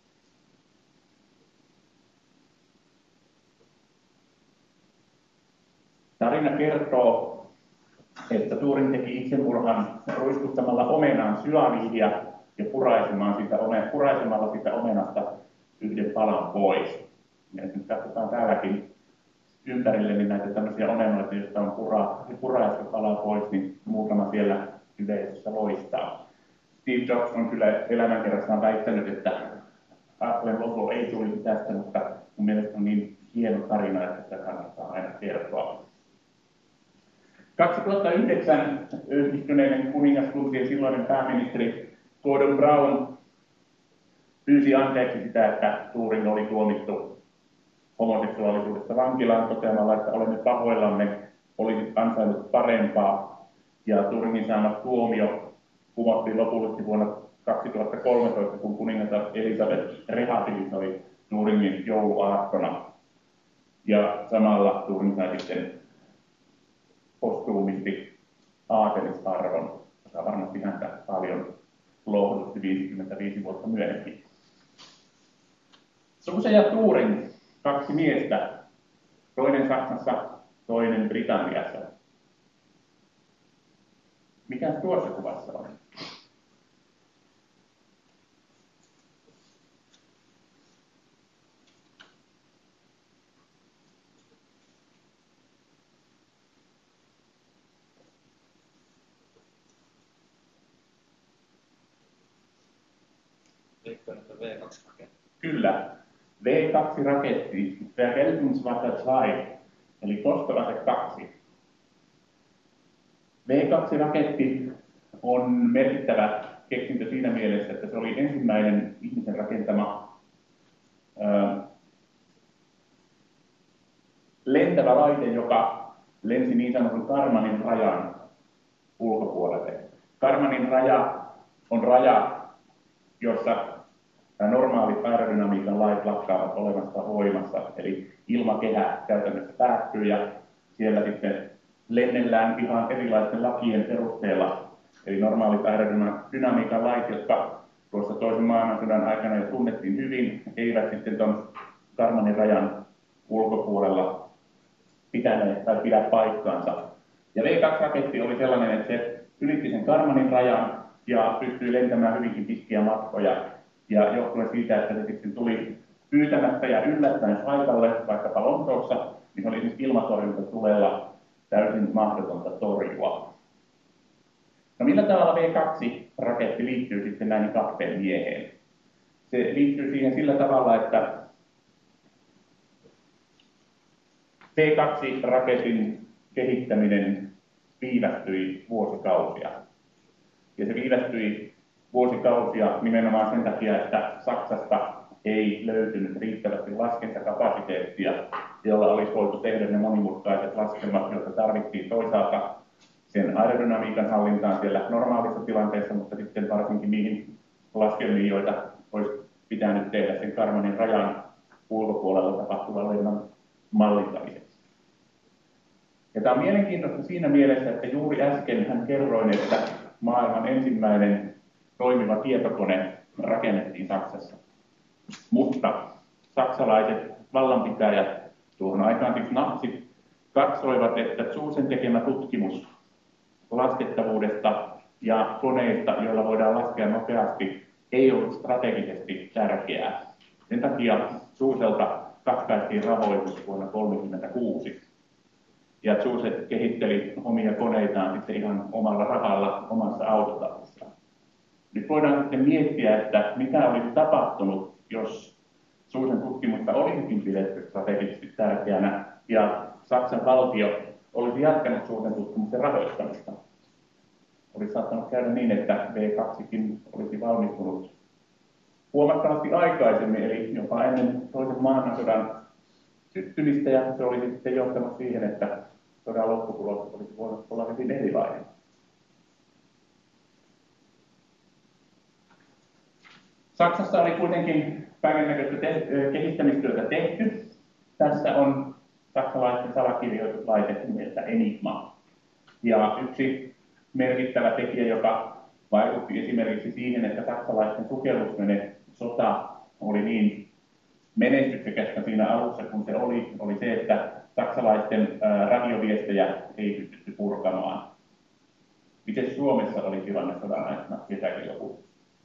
Tarina kertoo, että Turing teki itsemurhan ruiskuttamalla omenaan syanidia ja puraisemalla sitä, puraisemalla sitä omenasta yhden palan pois. Ja nyt katsotaan täälläkin ympärille niin näitä tämmöisiä omenoita, joista on pura, puraistu palaa pois, niin muutama siellä yleisössä loistaa. Steve Jobs on kyllä elämänkerrassaan väittänyt, että Applen logo ei tulisi tästä, mutta mun mielestä on niin hieno tarina, että sitä kannattaa aina kertoa. kaksituhattayhdeksän yhdistyneiden kuningaskuntien silloinen pääministeri Gordon Brown pyysi anteeksi sitä, että Turing oli tuomittu homoseksuaalisuudesta vankilaan toteamalla, että olemme pahoillamme, olisi ansainnut parempaa. Ja Turingin saama tuomio kumottiin lopullisesti vuonna kaksituhattakolmetoista, kun kuningatar Elisabeth rehabilitoi Turingin jouluaattona. Ja samalla Turing sai sitten postuumisti aatelisarvon, joka varmasti häntä paljon lohdutti viisikymmentäviisi vuotta myöhemmin. SUSE ja Turing, kaksi miestä, toinen Saksassa, toinen Britanniassa. Mikä tuossa kuvassa on? V kaksi-raketti. Kyllä. V kaksi-raketti, Vergeltungswaffe kaksi, eli kostoase kaksi. V kaksi-raketti on merkittävä keksintö siinä mielessä, että se oli ensimmäinen ihmisen rakentama ää, lentävä laite, joka lensi niin sanotun Karmanin rajan ulkopuolelle. Karmanin raja on raja, jossa normaalit aerodynamiikan lait lakkaavat olemasta voimassa, eli ilmakehä käytännössä päättyy ja siellä sitten lennellään ihan erilaisten lakien perusteella eli normaalit aerodynamiikan lait, jotka tuossa toisen maailmansodan aikana jo tunnettiin hyvin, eivät sitten tuon Karmanin rajan ulkopuolella pitäneet tai pidä paikkaansa. Ja V kaksi -raketti oli sellainen, että se ylitti sen Karmanin rajan ja pystyi lentämään hyvinkin pitkiä matkoja. Ja johtuen siitä, että se sitten tuli pyytämättä ja yllättäen paikalle, vaikkapa Lontoossa, niin se oli siis ilmatorjuntatulella täysin mahdotonta torjua. No millä tavalla V kaksi -raketti liittyy sitten näihin kahteen mieheen? Se liittyy siihen sillä tavalla, että V kaksi -raketin kehittäminen viivästyi vuosikausia. Ja se viivästyi vuosikausia nimenomaan sen takia, että Saksasta ei löytynyt riittävästi laskentakapasiteettia, jolla olisi voitu tehdä ne monimutkaiset laskelmat, joita tarvittiin toisaalta sen aerodynamiikan hallintaan siellä normaalissa tilanteessa, mutta sitten varsinkin niihin laskelmiin, joita olisi pitänyt tehdä sen Karmanin rajan ulkopuolella tapahtuvan lennon mallintamiseksi. Ja tämä on mielenkiintoista siinä mielessä, että juuri äsken hän kerroin, että maailman ensimmäinen toimiva tietokone rakennettiin Saksassa. Mutta saksalaiset vallanpitäjät, tuohon aikaan siis natsit, katsoivat, että Zusen tekemä tutkimus laskettavuudesta ja koneista, joilla voidaan laskea nopeasti, ei ollut strategisesti tärkeää. Sen takia Zuselta katkaistiin rahoitus vuonna tuhatyhdeksänsataakolmekymmentäkuusi. Ja Zuse kehitteli omia koneitaan sitten ihan omalla rahalla omassa autotallissaan. Nyt voidaan sitten miettiä, että mitä olisi tapahtunut, jos Zusen tutkimusta olisikin pidetty strategisesti tärkeänä ja Saksan valtio olisi jatkanut Zusen tutkimuksen rahoittamista. Olisi saattanut käydä niin, että V kaksikin olisi valmistunut huomattavasti aikaisemmin, eli jopa ennen toisen maailmansodan syttymistä, ja se olisi sitten johtanut siihen, että sodan lopputulos olisi voinut olla hyvin erilainen. Saksassa oli kuitenkin kaikennäköistä te- kehittämistyötä tehty. Tässä on saksalaisten salakirjoituslaite nimeltä Enigma. Ja yksi merkittävä tekijä, joka vaikutti esimerkiksi siihen, että saksalaisten sukellusvene sota oli niin menestyksekästä siinä alussa, kun se oli, oli se, että saksalaisten radioviestejä ei pystytty purkamaan. Miten Suomessa oli tilanne sodan aikana? Tietääkö joku?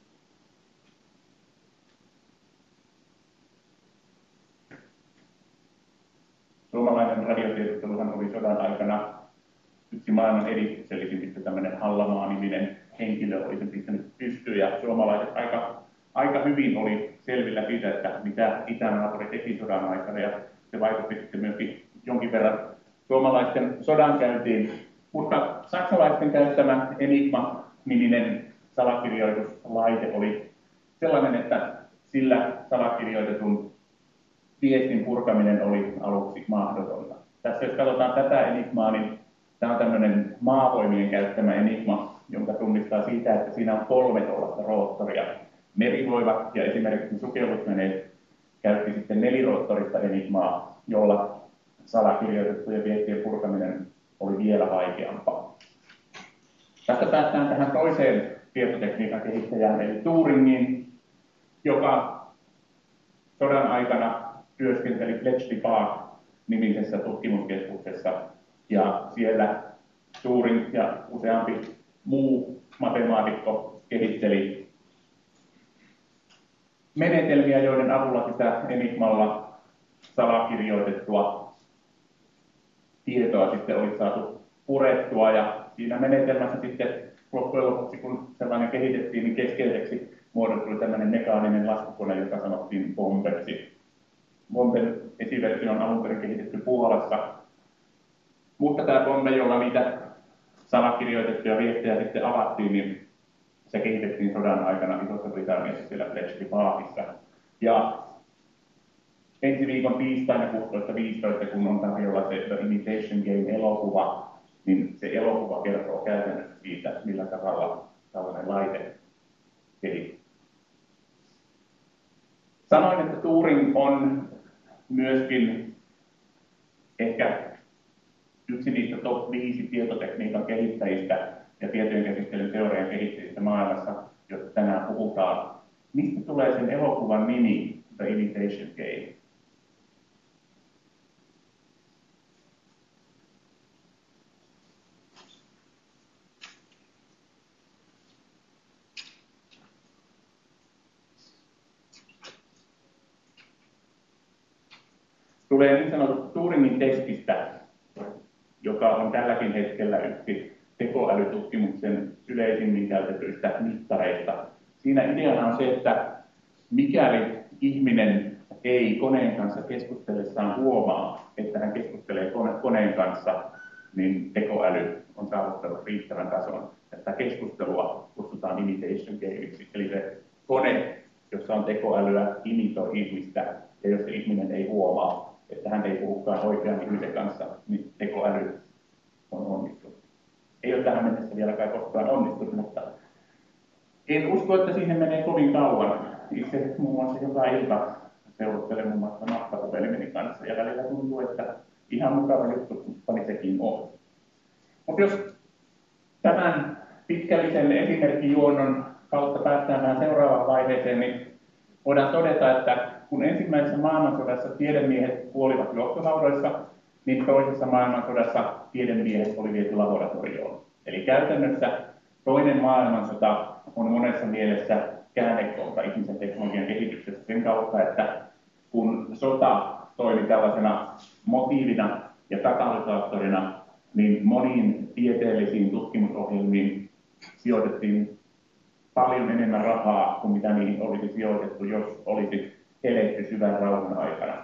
Suomalainen radiotiedusteluhan oli sodan aikana yksi maailman edistyksellisimmistä, tämmöinen Hallamaa-niminen henkilö oli sen pistänyt pystyyn, ja suomalaiset aika, aika hyvin oli selvillä siitä, että mitä itänaapuri teki sodan aikana, ja se vaikutti sitten myöskin jonkin verran suomalaisten sodankäyntiin. Mutta saksalaisten käyttämä Enigma-niminen salakirjoituslaite oli sellainen, että sillä salakirjoitetun viestin purkaminen oli aluksi mahdotonta. Tässä jos katsotaan tätä Enigmaa, niin tämä on tämmöinen maavoimien käyttämä Enigma, jonka tunnistaa siitä, että siinä on kolme tuollaista roottoria. Merivoivat ja esimerkiksi sukellusveneet käytti sitten neliroottorista Enigmaa, jolla salakirjoitettujen viestien purkaminen oli vielä vaikeampaa. Tästä päästään tähän toiseen tietotekniikan kehittäjään, eli Turingiin, joka sodan aikana työskenteli Bletchley Park-nimisessä tutkimuskeskuksessa, ja siellä Turing ja useampi muu matemaatikko kehitteli menetelmiä, joiden avulla sitä Enigmalla salakirjoitettua tietoa sitten oli saatu purettua, ja siinä menetelmässä sitten loppujen lopuksi, kun sellainen kehitettiin, niin keskeiseksi muodostui tämmöinen mekaaninen laskukone, joka sanottiin bombersi. Bomben esiversio on alun perin kehitetty Puolassa, mutta tämä bombe, jolla niitä salakirjoitettuja viestejä sitten avattiin, niin se kehitettiin sodan aikana Isossa Britanniassa siellä Bletchley Parkissa. Ja ensi viikon tiistaina kuusitoista viisitoista, kun on tarjolla se The Imitation Game-elokuva, niin se elokuva kertoo käytännössä siitä, millä tavalla tällainen laite kehittyy. Sanoin, että Turing on myöskin ehkä yksi niistä top viisi tietotekniikan kehittäjistä, ja tietojen käsittelyn teorian kehittäjistä maailmassa, josta tänään puhutaan. Mistä tulee sen elokuvan nimi, The Imitation Game? Tulee niin sanottu Turingin testistä, joka on tälläkin hetkellä yksi tekoälytutkimuksen yleisimmin käytetyistä mittareista. Siinä ideana on se, että mikäli ihminen ei koneen kanssa keskustellessaan huomaa, että hän keskustelee koneen kanssa, niin tekoäly on saavuttanut riittävän tason. Tätä keskustelua kutsutaan imitation gameiksi, eli se kone, jossa on tekoälyä, imitoi ihmistä, ja jos se ihminen ei huomaa, että hän ei puhukaan oikean ihmisen kanssa, niin tekoäly on onnistunut. Ei ole tähän mennessä vieläkään koskaan onnistunut, mutta en usko, että siihen menee kovin kauan. Itse muun muassa joka ilta seuruttelen muun muassa matkapuhelimeni kanssa, ja välillä tuntuu, että ihan mukava juttu, mutta sekin on. Mutta jos tämän pitkällisen esimerkkijuonnon kautta päästään tähän seuraavaan vaiheeseen, niin voidaan todeta, että kun ensimmäisessä maailmansodassa tiedemiehet kuolivat johtohaudoissa, niin toisessa maailmansodassa tiedemiehet oli viety laboratorioon. Eli käytännössä toinen maailmansota on monessa mielessä käännekohta ihmisen teknologian kehityksessä sen kautta, että kun sota toimi tällaisena motiivina ja katalysaattorina, niin moniin tieteellisiin tutkimusohjelmiin sijoitettiin paljon enemmän rahaa kuin mitä niihin olisi sijoitettu, jos olisi eletty syvän rauhan aikana.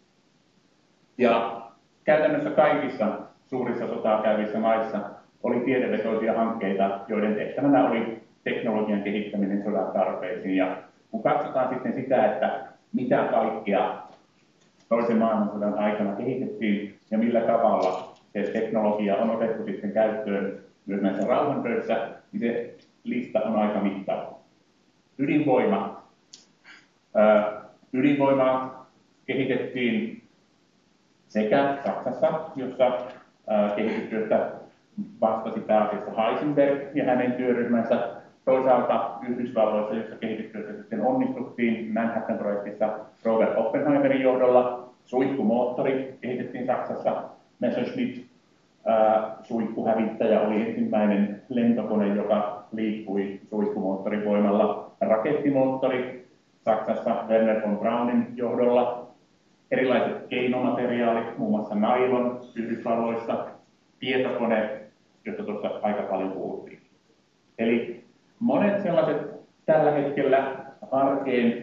Ja käytännössä kaikissa suurissa sotaa käyvissä maissa oli tiedevetoisia hankkeita, joiden tehtävänä oli teknologian kehittäminen sodan tarpeisiin. Ja kun katsotaan sitten sitä, että mitä kaikkea toisen maailmansodan aikana kehitettiin ja millä tavalla se teknologia on otettu sitten käyttöön myös näissä rauhantöissä, niin se lista on aika mittava. Ydinvoima. Ää, ydinvoimaa kehitettiin sekä Saksassa, jossa ää, kehitystyöstä vastasi pääasiassa Heisenberg ja hänen työryhmänsä, toisaalta Yhdysvalloissa, jossa kehitystyössä sitten onnistuttiin Manhattan-projektissa Robert Oppenheimerin johdolla. Suihkumoottori kehitettiin Saksassa. Messerschmitt ää, suihkuhävittäjä oli ensimmäinen lentokone, joka liikkui suihkumoottorin voimalla. Rakettimoottori Saksassa Werner von Braunin johdolla. Erilaiset keinomateriaalit, muun muassa nailon Yhdysvalloissa. Tietokone, josta tuossa aika paljon puhuttiin. Eli monet sellaiset tällä hetkellä arkeen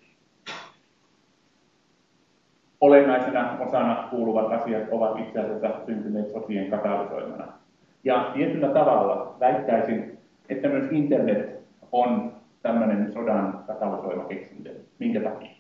olennaisena osana kuuluvat asiat ovat itse asiassa syntyneet sotien katalysoimana. Ja tietyllä tavalla väittäisin, että myös internet on tämmöinen sodan katalysoima keksintö. Minkä takia?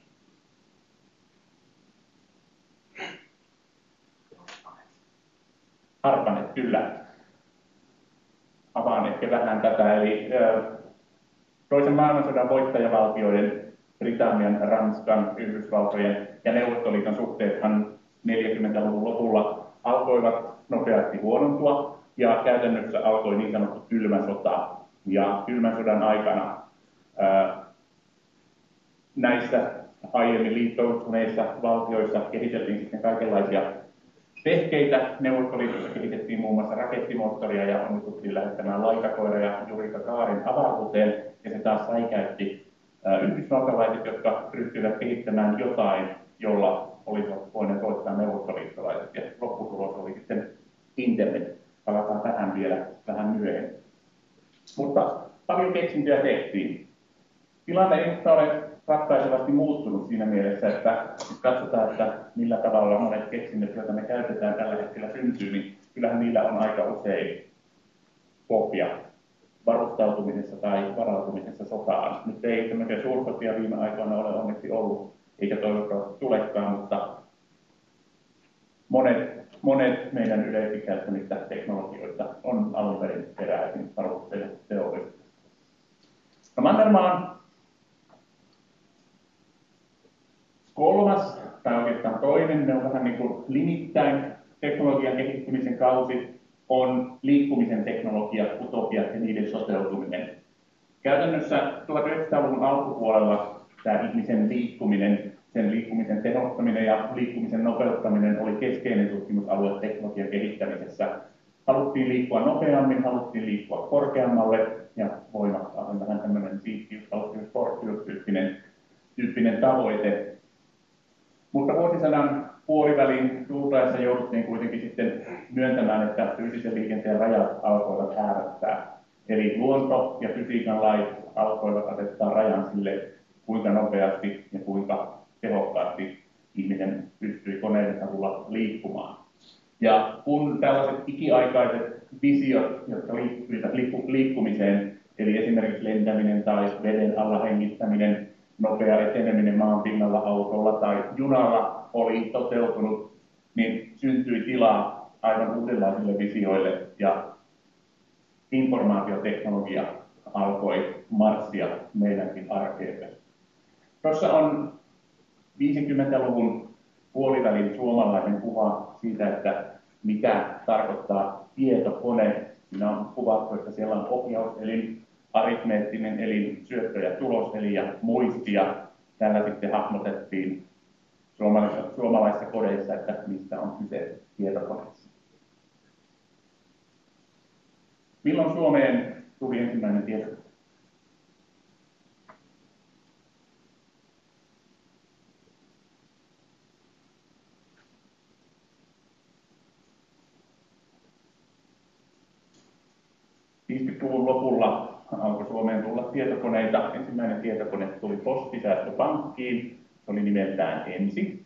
Arpanet, kyllä. Avaan ehkä vähän tätä. Eli toisen maailmansodan voittajavaltioiden, Britannian, Ranskan, Yhdysvaltojen ja Neuvostoliiton suhteethan neljäkymmentäluvun lopulla alkoivat nopeasti huonontua ja käytännössä alkoi niin sanottu kylmä sota. Ja kylmän sodan aikana ää, näissä aiemmin liittoutuneissa valtioissa kehiteltiin sitten kaikenlaisia vehkeitä. Neuvostoliitossa kehitettiin muun muassa rakettimoottoria ja onnistuttiin lähettämään Laikakoira ja Juri Gagarin avaruuteen, ja se taas säikäytti yhdysvaltalaiset, jotka ryhtyivät kehittämään jotain, jolla olisivat voineet voittaa neuvostoliittolaiset, ja lopputulos oli sitten internet. Palataan tähän vielä vähän myöhemmin. Mutta paljon keksintöjä tehtiin. Tilanne ei mutta ole ratkaisevasti muuttunut siinä mielessä, että katsotaan, että millä tavalla monet keksinnöt, joita me käytetään tällä hetkellä syntyy, niin kyllähän niillä on aika usein pohja varustautumisessa tai varautumisessa sotaan. Nyt ei tämmöisiä suursotia viime aikoina ole onneksi ollut, eikä toivottavasti tulekaan, mutta monet, monet meidän yleisesti käyttämistä teknologioita on alun perin peräisin varusteluteollisuudesta. No Mannermaan kolmas, tai oikeastaan toinen, ne on vähän niin kuin limittäin teknologian kehittymisen kausi, on liikkumisen teknologia, utopiat ja niiden toteutuminen. Käytännössä tuhatyhdeksänsataaluvun alkupuolella tämä ihmisen liikkuminen, sen liikkumisen tehostaminen ja liikkumisen nopeuttaminen oli keskeinen tutkimusalue teknologian kehittämisessä. Haluttiin liikkua nopeammin, haluttiin liikkua korkeammalle ja voimakkaammin, vähän tämmöinen siittius, haluttiin sporttius-tyyppinen tyyppinen tavoite. Mutta vuosisadan puolivälin tultaessa jouduttiin kuitenkin sitten myöntämään, että fyysisen liikenteen rajat alkoivat häärättää. Eli luonto ja fysiikan lait alkoivat asettaa rajan sille, kuinka nopeasti ja kuinka tehokkaasti ihminen pystyi koneiden avulla liikkumaan. Ja kun tällaiset ikiaikaiset visiot, jotka liittyivät liikkumiseen, eli esimerkiksi lentäminen tai veden alla hengittäminen, nopea eteneminen maan pinnalla autolla tai junalla oli toteutunut, niin syntyi tilaa aivan uudenlaisille visioille ja informaatioteknologia alkoi marssia meidänkin arkeemme. Tuossa on viisikymmentäluvun puolivälin suomalainen kuva siitä, että mitä tarkoittaa tietokone. Siinä on kuvattu, että siellä on ohjauselin, aritmeettinen elin, syöttö- ja tuloselin ja muisti. Ja tällä sitten hahmotettiin suomalaisissa, suomalaisissa kodeissa, että mistä on kyse tietokoneessa. Milloin Suomeen tuli ensimmäinen tietokone? viisikymmentäluvun lopulla alkoi Suomeen tulla tietokoneita. Ensimmäinen tietokone tuli Postisäästöpankkiin, se oli nimeltään ENSI.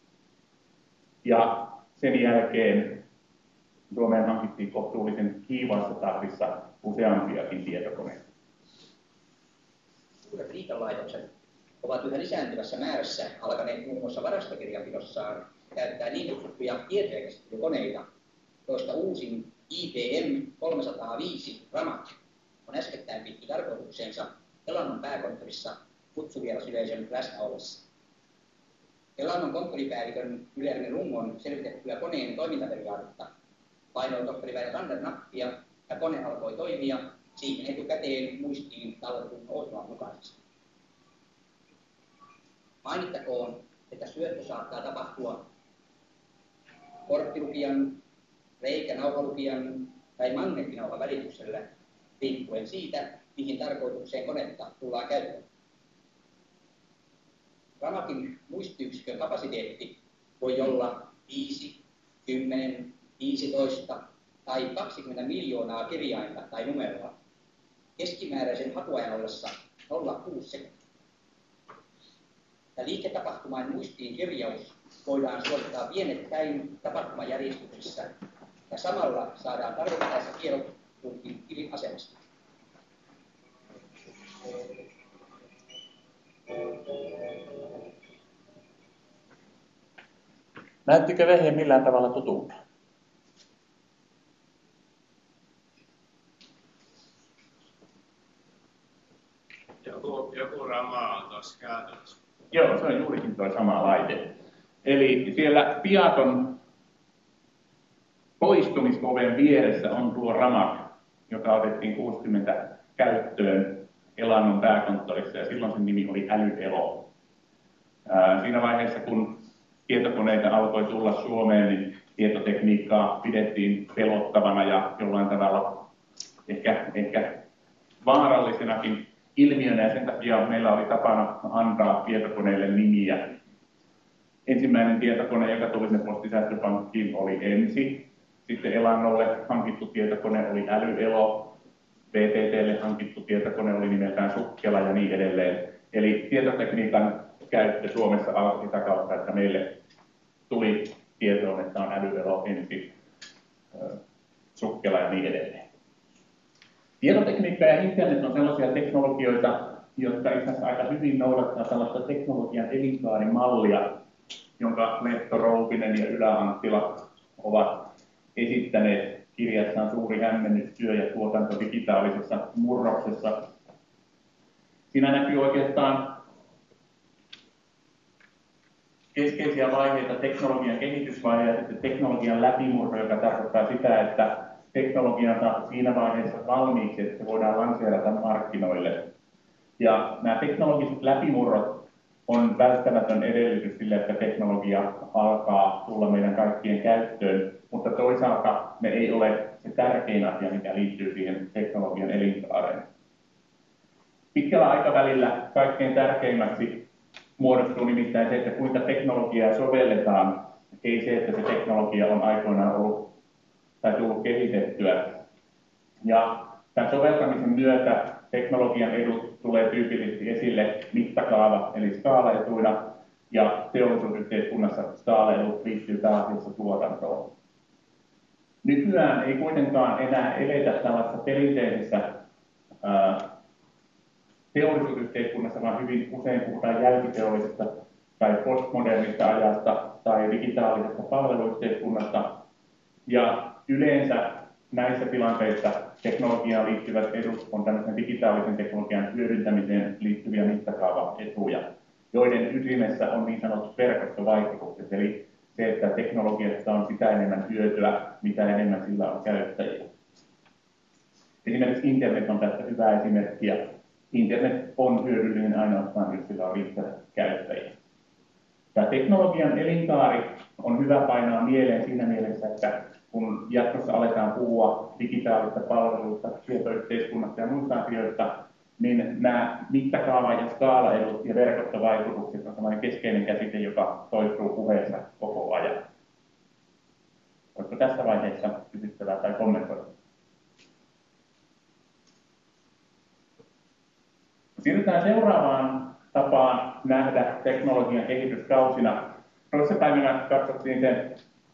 Ja sen jälkeen Suomeen hankittiin kohtuullisen kiivaassa tahdissa useampiakin tietokoneita. Suuret liikelaitokset ovat yhä lisääntyvässä määrässä alkaneet muun muassa varastokirjanpidossaan käyttää niin kutsuttuja tietojenkäsittelykoneita, joista uusin I B M kolmesataaviisi Ramak on äskettäin pidetty tarkoitukseensa Elannon pääkonttorissa kutsuvierasyleisön läsnä ollessa. Elannon konttoripäällikön Ylärinen Rungon selvitettyä koneen toimintaperiaatetta painoi tohtori Väinö Tander nappia ja kone alkoi toimia siihen etukäteen muistiin talletun ohjelman mukaisesti. Mainittakoon, että syöttö saattaa tapahtua korttilukijan, reikä-nauhalukijan tai magneettinauhan välityksellä riippuen siitä, mihin tarkoitukseen konetta tullaan käyttämään. Ramakin muistiyksikön kapasiteetti voi olla viisi, kymmenen, viisitoista tai kaksikymmentä miljoonaa kirjainta tai numeroa keskimääräisen hakuajan ollessa nolla pilkku kuusi sekuntia. Ja liiketapahtuman muistiin kirjaus voidaan suorittaa pienetpäin tapahtumajärjestyksessä ja samalla saadaan tarvittaessa tiedot kunkin tilin asemasta. Näyttikö vehje millään tavalla tutulta? Joku, joku rama on tuossa käytössä. Joo, se on juurikin tuo sama laite. Eli siellä Piaton poistumiskoven vieressä on tuo Ramak, joka otettiin kuusikymmentä käyttöön Elannon pääkonttorissa, ja silloin sen nimi oli Älyelo. Ää, siinä vaiheessa, kun tietokoneita alkoi tulla Suomeen, niin tietotekniikkaa pidettiin pelottavana ja jollain tavalla ehkä, ehkä vaarallisenakin ilmiönä, ja sen takia meillä oli tapana antaa tietokoneille nimiä. Ensimmäinen tietokone, joka tuli sinne Postisäästöpankkiin, oli ENSI. Sitten Elannolle hankittu tietokone oli Älyelo. V T T:lle hankittu tietokone oli nimeltään Sukkela ja niin edelleen. Eli tietotekniikan käyttö Suomessa alkoi sitä kautta, että meille tuli tietoon, että on Älyelo, ENSI, Sukkela ja niin edelleen. Tietotekniikka ja internet on sellaisia teknologioita, jotka itse asiassa aika hyvin noudattaa tällaista teknologian elinkaarimallia, jonka Lehto Roupinen ja Ylä-Anttila ovat esittäneet kirjassaan Suuri hämmennys, työ ja tuotanto digitaalisessa murroksessa. Siinä näkyy oikeastaan keskeisiä vaiheita, teknologian kehitysvaihe ja sitten teknologian läpimurro, joka tarkoittaa sitä, että teknologia on saatu siinä vaiheessa valmiiksi, että se voidaan lanseerata markkinoille. Ja nämä teknologiset läpimurrot on välttämätön edellytys sille, että teknologia alkaa tulla meidän kaikkien käyttöön, mutta toisaalta ne ei ole se tärkein asia, mikä liittyy siihen teknologian elinkaareen. Pitkällä aikavälillä kaikkein tärkeimmäksi muodostuu nimittäin se, että kuinka teknologiaa sovelletaan, ei se, että se teknologia on aikoinaan ollut tai tullut kehitettyä. Ja tämän soveltamisen myötä teknologian edut tulee tyypillisesti esille mittakaava eli skaalaetuina, ja teollisuusyhteiskunnassa skaalaedut liittyy pääasiassa tuotantoon. Nykyään ei kuitenkaan enää eletä tällaisessa perinteisessä ää, teollisuusyhteiskunnassa, vaan hyvin usein puhutaan jälkiteollisesta tai postmodernista ajasta tai digitaalisesta palveluyhteiskunnasta. Ja yleensä näissä tilanteissa teknologiaan liittyvät edut on tämmöisen digitaalisen teknologian hyödyntämiseen liittyviä mittakaavaetuja, joiden ytimessä on niin sanotut verkostovaikutukset, eli se, että teknologiasta on sitä enemmän hyötyä, mitä enemmän sillä on käyttäjiä. Esimerkiksi internet on tästä hyvä esimerkki, ja internet on hyödyllinen ainoastaan, jos sillä on riittävät käyttäjiä. Tämä teknologian elinkaari on hyvä painaa mieleen siinä mielessä, että kun jatkossa aletaan puhua digitaalista palveluista, tietoyhteiskunnasta ja muista asioista, niin nämä mittakaava- ja skaalaedut ja verkostovaikutukset on sellainen keskeinen käsite, joka toistuu puheessa koko ajan. Oletko tässä vaiheessa kysyttävää tai kommentoida? Siirrytään seuraavaan tapaan nähdä teknologian kehityskausina. Toisessa päivänä katsottiin sen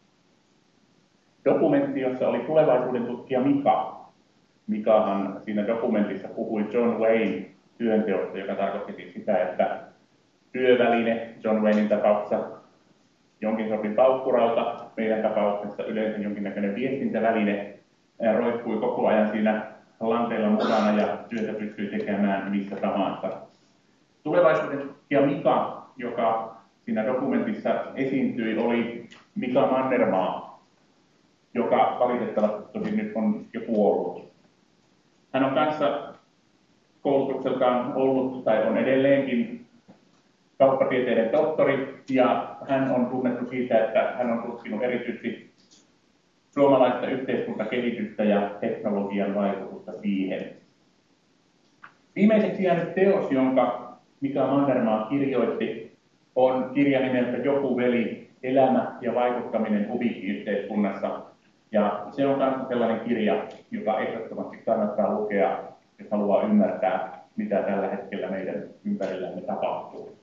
dokumentti, jossa oli tulevaisuuden tutkija Mika. Mikahan siinä dokumentissa puhui John Wayne työnteosta, joka tarkoitti sitä, että työväline John Waynein tapauksessa jonkin sortin paukkurauta, meidän tapauksessa yleensä jonkinnäköinen viestintäväline, roikkui koko ajan siinä lanteilla mukana ja työtä pystyi tekemään missä tahansa. Tulevaisuuden tutkija Mika, joka siinä dokumentissa esiintyi, oli Mika Mannermaa, joka valitettavasti tosi nyt on jo kuollut. Hän on kanssa koulutukseltaan ollut tai on edelleenkin kauppatieteiden tohtori, ja hän on tunnettu siitä, että hän on tutkinut erityisesti suomalaista yhteiskuntakehitystä ja teknologian vaikutusta siihen. Viimeiseksi jäänyt teos, jonka Mika Mannermaa kirjoitti, on kirja nimeltä Joku veli, elämä ja vaikuttaminen hubiikkiyhteiskunnassa. Ja se on myös sellainen kirja, joka ehdottomasti kannattaa lukea, jos haluaa ymmärtää, mitä tällä hetkellä meidän ympärillämme tapahtuu.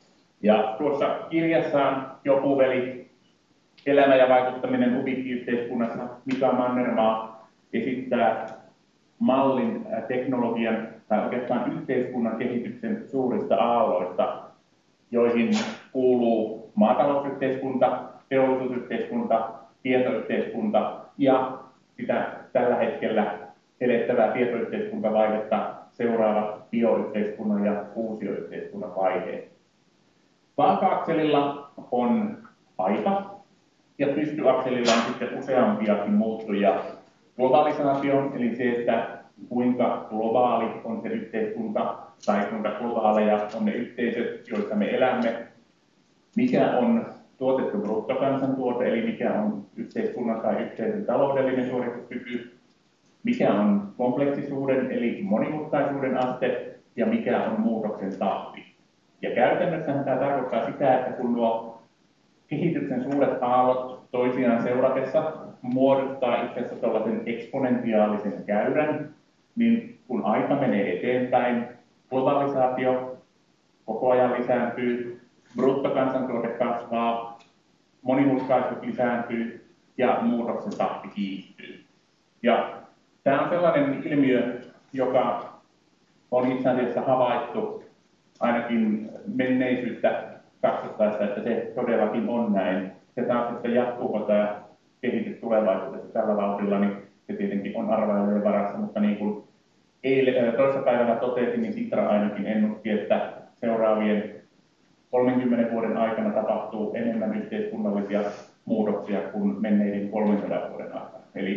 Ja tuossa kirjassaan Joku veli, elämä ja vaikuttaminen hubiikkiyhteiskunnassa, Mika Mannermaa esittää mallin teknologian tai oikeastaan yhteiskunnan kehityksen suurista aalloista, joihin kuuluu maatalousyhteiskunta, teollisuusyhteiskunta, tietoyhteiskunta ja sitä tällä hetkellä elettävää tietoyhteiskuntavaihetta seuraavat bioyhteiskunnan ja uusioyhteiskunnan vaiheet. Vaaka-akselilla on aika ja pystyakselilla on sitten useampiakin muuttujia. Globalisaatio, eli se, että kuinka globaali on se yhteiskunta tai kuinka globaaleja on ne yhteisöt, joissa me elämme. Mikä on tuotettu bruttokansantuote, eli mikä on yhteiskunnan tai yhteisön taloudellinen suorituskyky. Mikä on kompleksisuuden, eli monimutkaisuuden aste, ja mikä on muutoksen tahti. Ja käytännössä tämä tarkoittaa sitä, että kun nuo kehityksen suuret aallot toisiaan seuratessa muodostaa itse asiassa tällaisen eksponentiaalisen käyrän, niin kun aika menee eteenpäin, globalisaatio koko ajan lisääntyy, bruttokansantuote kasvaa, monimutkaisuus lisääntyy ja muutoksen tahti kiihtyy. Ja tämä on sellainen ilmiö, joka on itse asiassa havaittu ainakin menneisyyttä katsottaessa, että se todellakin on näin. Se taas, että jatkuuko tämä kehitys tulevaisuudessa tällä vauhdilla, niin se tietenkin on arvailujen varassa, mutta niin kuin eilen, toissapäivänä totesin, niin Sitra ainakin ennusti, että seuraavien kolmenkymmenen vuoden aikana tapahtuu enemmän yhteiskunnallisia muutoksia kuin menneiden kolmensadan vuoden aikana. Eli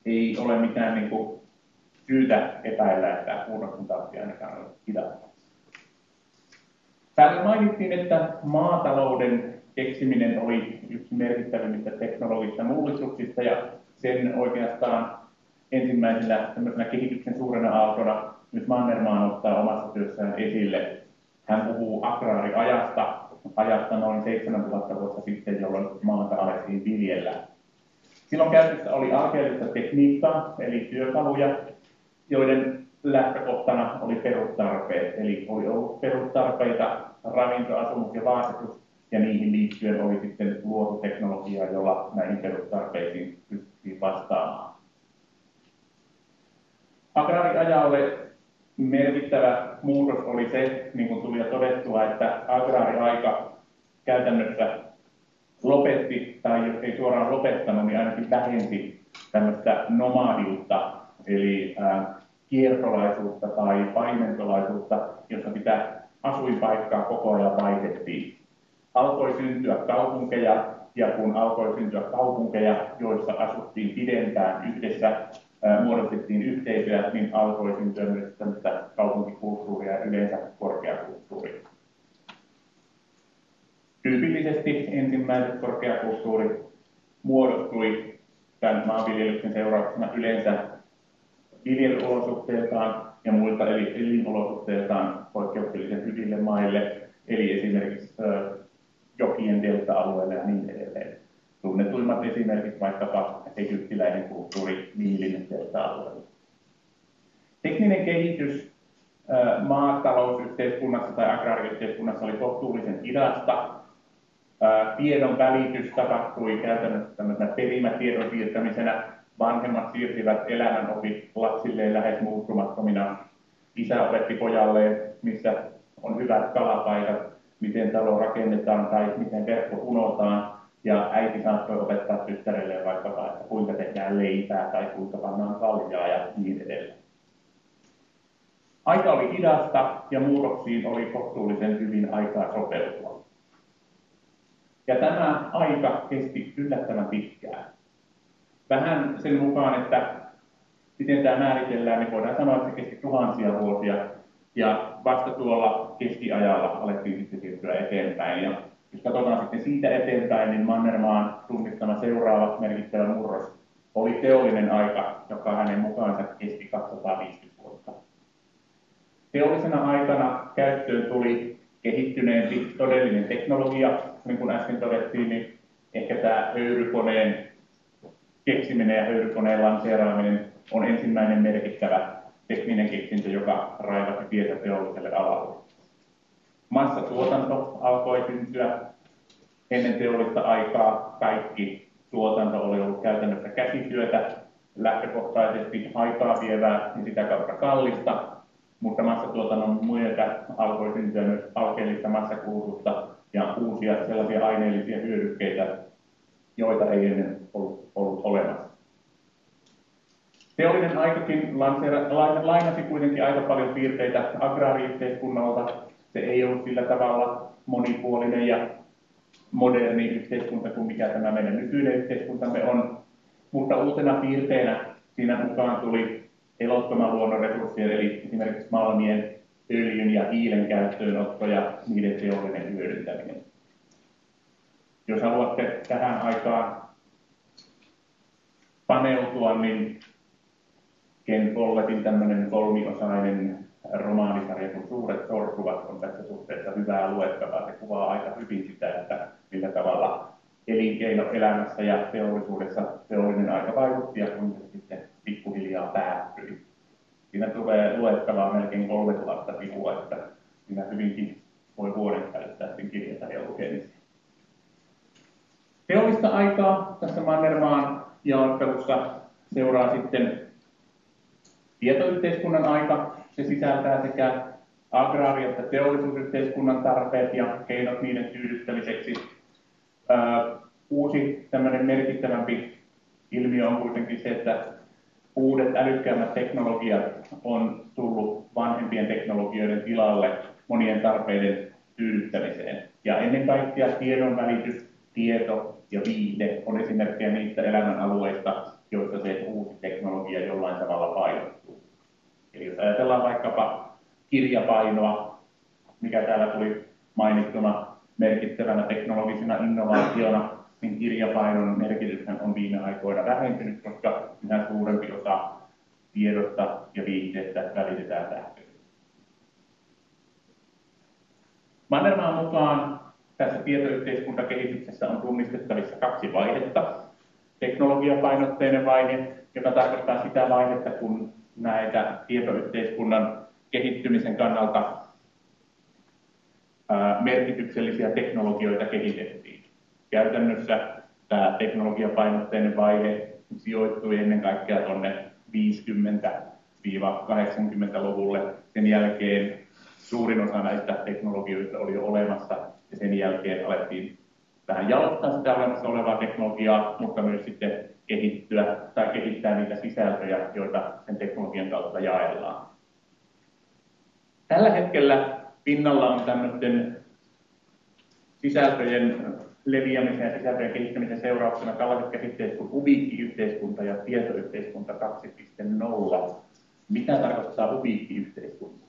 ei ole mitään niin kuin syytä epäillä, että murroksen tahti ainakaan ole hidasta. Täällä mainittiin, että maatalouden keksiminen oli yksi merkittävimmistä teknologisista mullistuksista ja sen oikeastaan ensimmäisenä kehityksen suurena aaltona nyt Mannermaan ottaa omassa työssään esille. Hän puhuu agraariajasta, ajasta noin seitsemäntuhatta vuotta sitten, jolloin maata alettiin viljellä. Silloin käytössä oli alkeellista tekniikkaa, eli työkaluja, joiden lähtökohtana oli perustarpeet. Eli oli ollut perustarpeita, ravinto, asumus ja vaatetus, ja niihin liittyen oli sitten luotu teknologiaa, jolla näihin perustarpeisiin pystyttiin vastaamaan. Agraariajalle merkittävä muutos oli se, niin kuin tuli jo todettua, että agraariaika käytännössä lopetti, tai jos ei suoraan lopettanut, niin ainakin vähensi tämmöistä nomadiutta, eli ää, kiertolaisuutta tai paimentolaisuutta, jossa sitä asuinpaikkaa koko ajan vaihdettiin. Alkoi syntyä kaupunkeja, ja kun alkoi syntyä kaupunkeja, joissa asuttiin pidempään yhdessä, ää, muodostettiin yhteisöjä, niin alkoi syntyä myös tämmöistä kaupunkikulttuuria ja yleensä korkeakulttuuria. Tyypillisesti ensimmäiset korkeakulttuurit muodostui tämän maanviljelyksen seurauksena yleensä viljelyolosuhteiltaan ja muilta eli elinolosuhteiltaan poikkeuksellisen hyville maille, eli esimerkiksi ö, jokien delta-alueille ja niin edelleen. Tunnetuimmat esimerkiksi vaikkapa egyptiläinen kulttuuri Niilin delta-alueella. Tekninen kehitys ö, maatalousyhteiskunnassa tai agraariyhteiskunnassa oli kohtuullisen hidasta. Ö, tiedon välitys tapahtui käytännössä tämmöisenä perimätiedon siirtämisenä. Vanhemmat siirsivät elämänopit lapsilleen lähes muuttumattomina. Isä opetti pojalleen, missä on hyvät kalapaikat, miten talo rakennetaan tai miten verkko punotaan. Ja äiti saattoi opettaa tyttärelleen vaikkapa, että kuinka tehdään leipää tai kuinka pannaan kaljaa ja niin edelleen. Aika oli hidasta ja muutoksiin oli kohtuullisen hyvin aikaa sopeutua. Ja tämä aika kesti yllättävän pitkään. Vähän sen mukaan, että miten tämä määritellään, niin voidaan sanoa, että se kesti tuhansia vuosia. Ja vasta tuolla keskiajalla alettiin sitten siirtyä eteenpäin. Ja jos katsotaan sitten siitä eteenpäin, niin Mannermaan tunnistama seuraava merkittävä murros oli teollinen aika, joka hänen mukaansa kesti kaksisataaviisikymmentä vuotta. Teollisena aikana käyttöön tuli kehittyneempi todellinen teknologia, niin kuin äsken todettiin, niin ehkä tämä höyrykoneen keksiminen ja höyrykoneen lanseeraaminen on ensimmäinen merkittävä tekninen keksintö, joka raivasi tietä teolliselle alalle. Massatuotanto alkoi syntyä ennen teollista aikaa. Kaikki tuotanto oli ollut käytännössä käsityötä, lähtökohtaisesti aikaa vievää ja sitä kautta kallista, mutta massatuotannon myötä alkoi syntyä myös alkeellista massakulutusta ja uusia sellaisia aineellisia hyödykkeitä, joita ei ennen ollut, ollut olemassa. Teollinen aikakin lainasi kuitenkin aika paljon piirteitä agraariyhteiskunnalta. Se ei ollut sillä tavalla monipuolinen ja moderni yhteiskunta kuin mikä tämä meidän nykyinen yhteiskuntamme on. Mutta uutena piirteenä siinä mukaan tuli elottoman luonnon resurssien, eli esimerkiksi malmien, öljyn ja hiilen käyttöönotto ja niiden teollinen hyödyntäminen. Jos haluatte tähän aikaan paneutua, niin Ken Follettin tämmöinen kolmiosainen romaanisarja kuin Suuret sortuvat on tässä suhteessa hyvää luettavaa. Se kuvaa aika hyvin sitä, että millä tavalla elinkeinoelämässä ja teollisuudessa teollinen aika vaikutti ja kuinka se sitten pikkuhiljaa päättyi. Siinä tulee luettavaa melkein kolmetuhatta sivua, että siinä hyvinkin voi vuoden käyttää sen kirjasarjan lukemiseen. Teollista aikaa tässä Mannermaan jaottelussa seuraa sitten tietoyhteiskunnan aika. Se sisältää sekä agraari- että teollisuusyhteiskunnan tarpeet ja keinot niiden tyydyttämiseksi. Öö, uusi tämmöinen merkittävämpi ilmiö on kuitenkin se, että uudet älykkäämmät teknologiat on tullut vanhempien teknologioiden tilalle monien tarpeiden tyydyttämiseen. Ja ennen kaikkea tiedon välitys, tieto ja viihde on esimerkkejä niistä elämänalueista, joissa se uusi teknologia jollain tavalla painottuu. Eli jos ajatellaan vaikkapa kirjapainoa, mikä täällä tuli mainittuna merkittävänä teknologisena innovaationa, niin kirjapainon merkityshän on viime aikoina vähentynyt, koska yhä suurempi osa tiedosta ja viitteestä välitetään sähköisesti. Mannermaan mukaan tässä tietoyhteiskuntakehityksessä on tunnistettavissa kaksi vaihetta. Teknologiapainotteinen vaihe, joka tarkoittaa sitä vaihetta, kun näitä tietoyhteiskunnan kehittymisen kannalta ää, merkityksellisiä teknologioita kehitettiin. Käytännössä tämä teknologiapainotteinen vaihe sijoittui ennen kaikkea tuonne viisikymmentä-kahdeksankymmentäluvulle. Sen jälkeen suurin osa näistä teknologioista oli jo olemassa ja sen jälkeen alettiin vähän jalostaa sitä olemassa olevaa teknologiaa, mutta myös sitten kehittyä tai kehittää niitä sisältöjä, joita sen teknologian kautta jaellaan. Tällä hetkellä pinnalla on tämmöisten sisältöjen leviämisen ja sisältöjen kehittämisen seurauksena tällaiset käsitteet kuin ubiikkiyhteiskunta ja tietoyhteiskunta kaksi piste nolla. Mitä tarkoittaa ubiikkiyhteiskunta?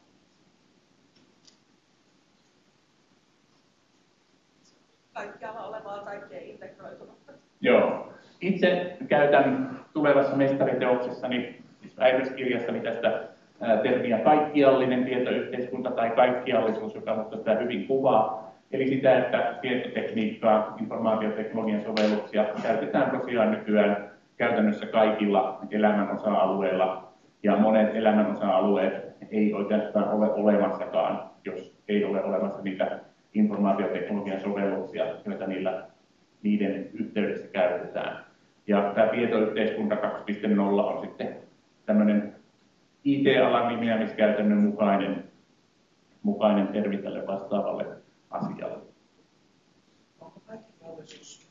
Kaikkialla olevaa, kaikkeen integroitunutta. Joo. Itse käytän tulevassa mestariteoksessani, siis väitöskirjassani tästä ää, termiä kaikkiallinen tietoyhteiskunta tai kaikkiallisuus, joka mutta sitä hyvin kuvaa. Eli sitä, että tietotekniikkaa, informaatioteknologian sovelluksia käytetään tosiaan nykyään käytännössä kaikilla elämän osa-alueilla. Ja monet elämän osa-alueet ei oikeastaan ole olemassakaan, jos ei ole olemassa niitä informaatioteknologian sovelluksia, joita niillä, niiden yhteydessä käytetään. Ja tämä tietoyhteiskunta kaksi piste nolla on sitten tämmöinen I T-alan nimeämiskäytännön mukainen, mukainen termi tälle vastaavalle asialle. Onko kaikkiallisuus?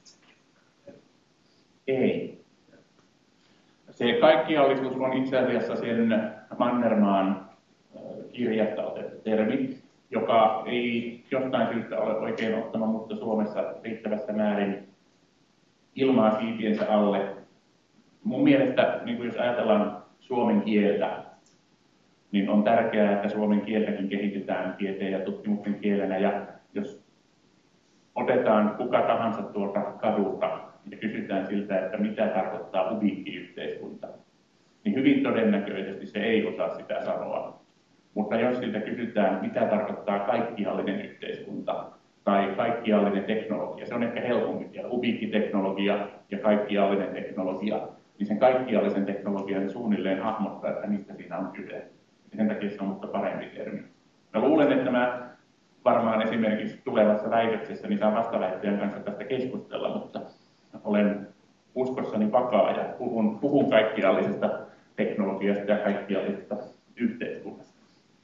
Ei. Se kaikkiallisuus on itse asiassa sen Mannermaan kirjasta otettu termi, joka ei jostain syystä ole oikein ottanut mutta Suomessa riittävässä määrin ilmaa siipiensä alle. Mun mielestä, niin jos ajatellaan suomen kieltä, niin on tärkeää, että suomen kieltäkin kehitetään tieteen ja tutkimuksen kielenä. Ja jos otetaan kuka tahansa tuolta kadulta ja kysytään siltä, että mitä tarkoittaa ubiikkiyhteiskunta, niin hyvin todennäköisesti se ei osaa sitä sanoa. Mutta jos siltä kysytään, mitä tarkoittaa kaikkiallinen yhteiskunta tai kaikkiallinen teknologia, se on ehkä helpompi vielä, ubiikkiteknologia ja kaikkiallinen teknologia, niin sen kaikkiallisen teknologian suunnilleen hahmottaa, että mistä siinä on kyse. Ja sen takia se on mutta parempi termi. Mä luulen, että mä varmaan esimerkiksi tulevassa väitöksessä niin saan vastaväittäjän kanssa tästä keskustella, mutta olen uskossani vakaa ja puhun, puhun kaikkiallisesta teknologiasta ja kaikkiallisesta yhteiskunnasta.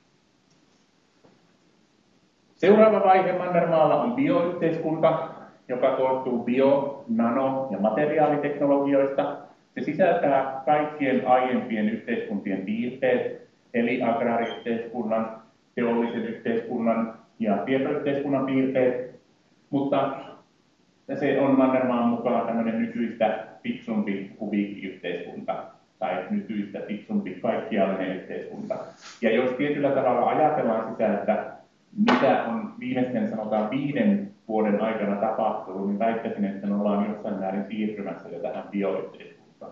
Seuraava vaihe Mannermaalla on bioyhteiskunta, joka koostuu bio-, nano- ja materiaaliteknologioista. Se sisältää kaikkien aiempien yhteiskuntien piirteet, eli agraariyhteiskunnan, teollisen yhteiskunnan ja tietoyhteiskunnan piirteet, mutta se on Mannermaan mukaan tämmöinen nykyistä fiksumpi ubiikkiyhteiskunta tai nykyistä fiksumpi kaikkiallinen yhteiskunta. Ja jos tietyllä tavalla ajatellaan sitä, että mitä on viimeisten sanotaan viiden vuoden aikana tapahtunut, niin väittäisin, että me ollaan jossain määrin siirtymässä jo tähän bioyhteiskuntaan.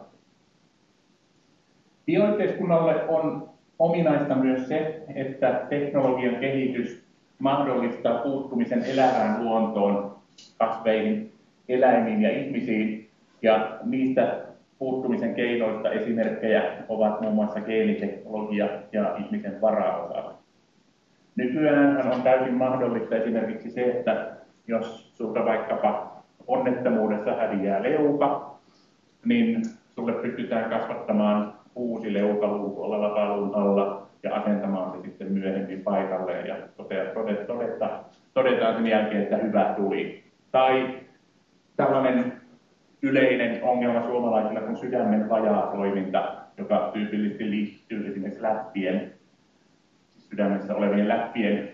Bioyhteiskunnalle on ominaista myös se, että teknologian kehitys mahdollistaa puuttumisen elävään luontoon, kasveihin, eläimiin ja ihmisiin, ja niistä puuttumisen keinoista esimerkkejä ovat muun muassa geeniteknologia ja ihmisen varaosa. Nykyään on täysin mahdollista esimerkiksi se, että jos sulta vaikkapa onnettomuudessa häviää leuka, niin sulle pystytään kasvattamaan uusi leukaluuku oleva paluun alla ja asentamaan se sitten myöhemmin paikalleen ja todeta, todetaan sen jälkeen, että hyvä tuli. Tai tällainen yleinen ongelma suomalaisilla kuin sydämen vajaa toiminta, joka tyypillisesti liittyy esimerkiksi läppien, siis sydämessä olevien läppien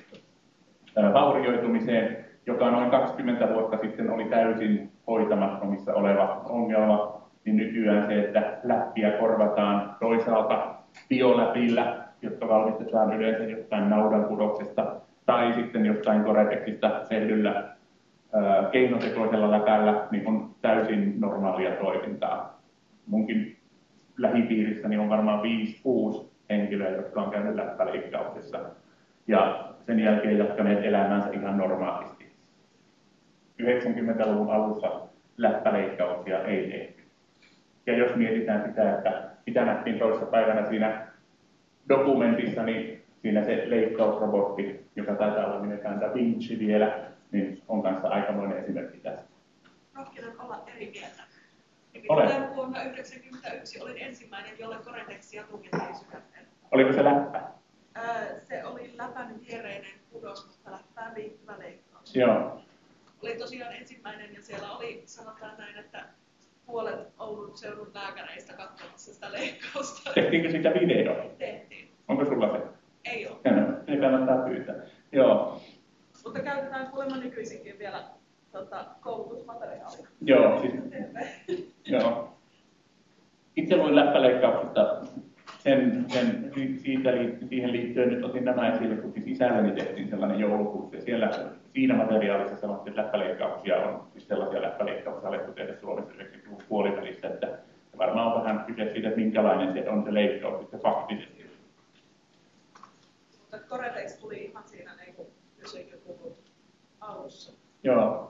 vaurioitumiseen, joka noin kaksikymmentä vuotta sitten oli täysin hoitamattomissa oleva ongelma. niin nykyään se, että läppiä korvataan toisaalta bioläpillä, jotka valmistetaan yleensä jostain naudan kudoksesta, tai sitten jostain Gore-Texista tehdyllä keinotekoisella läpällä, niin on täysin normaalia toimintaa. Munkin lähipiirissäni on varmaan viisi, kuusi henkilöä, jotka on käynyt läppäleikkauksessa ja sen jälkeen jatkaneet elämänsä ihan normaalisti. yhdeksänkymmentäluvun alussa läppäleikkauksia ei tehty. Ja jos mietitään sitä, että mitä nähtiin toisessa päivänä siinä dokumentissa, niin siinä se leikkausrobotti, joka taitaa olla nimeltään Da Vinci vielä, niin on kanssa aikamoinen esimerkki tästä. Rohkenen olla eri mieltä. Olen. Nimittäin vuonna yhdeksänkymmentäyksi olin ensimmäinen, jolle Gore-Texia tungettiin sydämeen. Oliko se läppä? Öö, se oli läpän viereinen kudos, mutta läppään liittyvä leikkaus. Joo. Oli tosiaan ensimmäinen ja siellä oli, sanotaan näin, että puolet Oulun seudun lääkäreistä katsomassa sitä leikkausta. Tehtiinkö siitä video? Tehtiin. Onko sulla se? Ei ole. Ei kannattaa pyytää. Joo. Mutta käytetään kuulemma nykyisinkin vielä tota, koulutusmateriaalia. Joo, siis, joo. Itse luin läppäleikkauksesta sen, sen, siitä, siihen liittyen nyt otin nämä esille, kun siis isälläni tehtiin sellainen joulukuusi. Siellä siinä materiaalissa sanottiin, että läppäleikkauksia on, siis sellaisia läppäleikkauksia alettu tehdä Suomessa yhdeksänkymmentäluvun puolivälissä, että varmaan on vähän kyse siitä, että minkälainen se on se leikkaus sitten faktisesti. Mutta Gore-Tex tuli ihan siinä niin kuin yhdeksänkymmentäluvun alussa. Joo.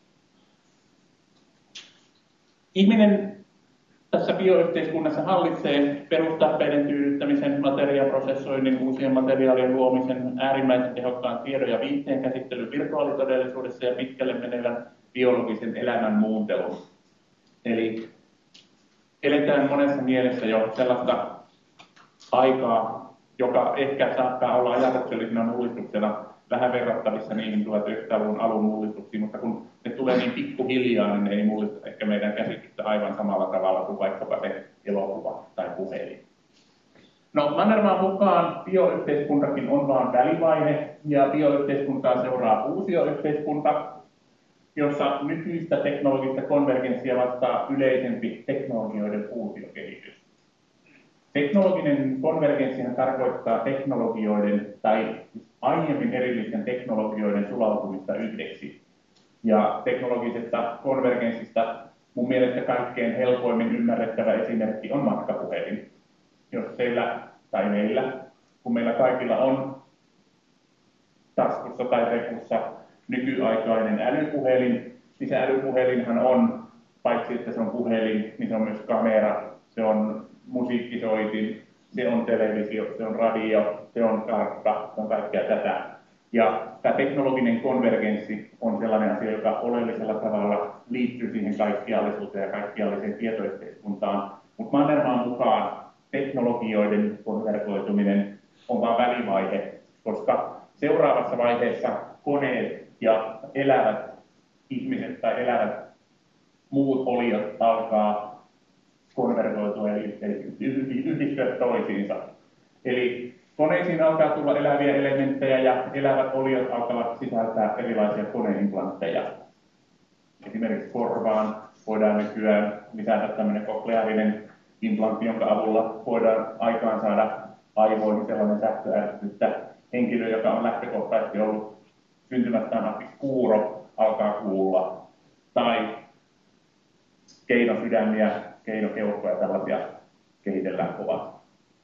Ihminen tässä bioyhteiskunnassa hallitsee perustarpeiden tyydyttämisen, materiaaliprosessoinnin, uusien materiaalien luomisen, äärimmäisen tehokkaan tiedon ja viihteen käsittelyn virtuaalitodellisuudessa ja pitkälle menevän biologisen elämän muuntelun. Eli eletään monessa mielessä jo sellaista aikaa, joka ehkä saattaa olla ajatuksellisena mullistuksena vähän verrattavissa niihin tuhatyhdeksänsataaluvun alun mullistuksiin, mutta kun ne tulee niin pikkuhiljaa, niin ne ei mullista ehkä meidän käsitystä aivan samalla tavalla kuin vaikkapa se elokuva tai puhelin. No, Mannermaan mukaan bioyhteiskuntakin on vain välivaihe, ja bioyhteiskuntaa seuraa uusioyhteiskunta, jossa nykyistä teknologista konvergenssia vastaa yleisempi teknologioiden fuusiokehitys. Teknologinen konvergenssihan tarkoittaa teknologioiden tai aiemmin erillisten teknologioiden sulautumista yhdeksi. Ja teknologisesta konvergenssista mun mielestä kaikkein helpoimmin ymmärrettävä esimerkki on matkapuhelin. Jos teillä tai meillä, kun meillä kaikilla on taskussa tai repussa nykyaikainen älypuhelin, niin se älypuhelinhan on, paitsi että se on puhelin, niin se on myös kamera, se on musiikkisoitin, se on televisio, se on radio, se on kartta, se on kaikkea tätä. Ja tämä teknologinen konvergenssi on sellainen asia, joka oleellisella tavalla liittyy siihen kaikkiallisuuteen ja kaikkialliseen tietoyhteiskuntaan. Mutta Mannermaan mukaan teknologioiden konvergoituminen on vain välivaihe, koska seuraavassa vaiheessa koneet ja elävät ihmiset tai elävät muut oliot alkaa konvergoitua eli yhdistyä toisiinsa. Eli koneisiin alkaa tulla eläviä elementtejä ja elävät oliot alkavat sisältää erilaisia koneimplantteja. Esimerkiksi korvaan voidaan nykyään lisätä tämmöinen kokleaarinen implantti, jonka avulla voidaan aikaan saada aivoihin sellainen sähköärsytys, että henkilö, joka on lähtökohtaisesti ollut syntymästään asti kuuro, alkaa kuulla. Tai keinosydämiä, keinokeuhkoja ja tällaisia kehitellään kovasti.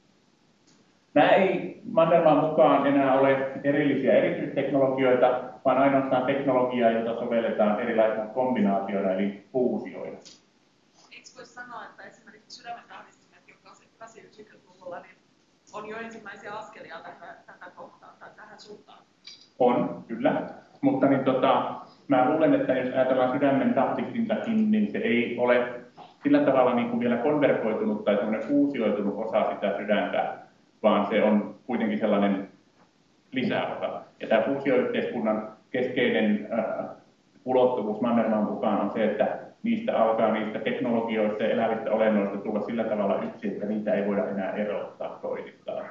Nämä ei Mannermaan mukaan enää ole erillisiä erityisteknologioita, vaan ainoastaan teknologiaa, jota sovelletaan erilaisina kombinaatioina eli fuusioina. Eikö voi sanoa, että esimerkiksi sydämen ahdistimet, jotka on kahdeksankymmentäluvulla, niin on jo ensimmäisiä askelia tähän, tähän kohtaan tai tähän suuntaan? On, kyllä. Mutta niin, tota, mä luulen, että jos ajatellaan sydämen tahdistintakin, niin se ei ole sillä tavalla niin kuin vielä konvergoitunut tai semmoinen fuusioitunut osa sitä sydäntä, vaan se on kuitenkin sellainen lisäosa. Ja tämä fuusioyhteiskunnan keskeinen äh, ulottuvuus Mannermaan mukaan on se, että niistä alkaa niistä teknologioista ja elävistä olennoista tulla sillä tavalla yksi, että niitä ei voida enää erottaa toisistaan.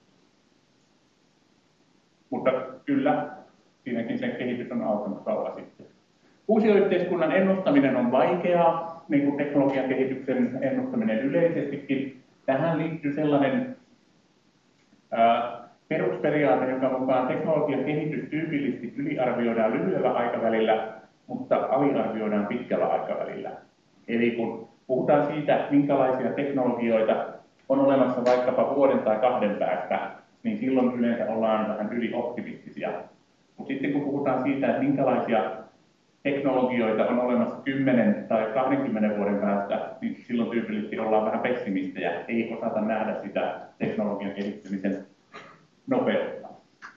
Mutta kyllä, siinäkin sen kehitys on alkanut kauan sitten. Fuusioyhteiskunnan ennustaminen on vaikeaa, niin kuin teknologian kehityksen ennustaminen yleisestikin. Tähän liittyy sellainen ää, perusperiaate, jonka mukaan teknologian kehitys tyypillisesti yliarvioidaan lyhyellä aikavälillä, mutta aliarvioidaan pitkällä aikavälillä. Eli kun puhutaan siitä, minkälaisia teknologioita on olemassa vaikkapa vuoden tai kahden päästä, niin silloin yleensä ollaan vähän ylioptimistisia. Mutta sitten kun puhutaan siitä, että minkälaisia teknologioita on olemassa kymmenen tai kahdenkymmenen vuoden päästä, niin silloin tyypillisesti ollaan vähän pessimistejä, ei osata nähdä sitä teknologian kehittymisen nopeutta.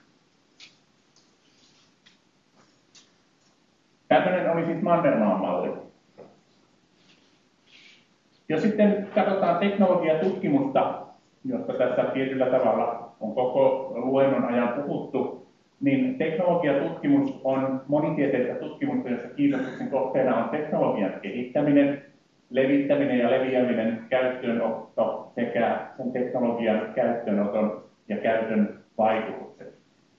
Tällainen oli siis Mannermaan malli. Jos sitten katsotaan teknologiatutkimusta, josta tässä tietyllä tavalla on koko luennon ajan puhuttu, niin teknologiatutkimus on monitieteistä tutkimusta, jossa kiinnostuksen kohteena on teknologian kehittäminen, levittäminen ja leviäminen, käyttöönotto sekä sen teknologian käyttöönoton ja käytön vaikutukset.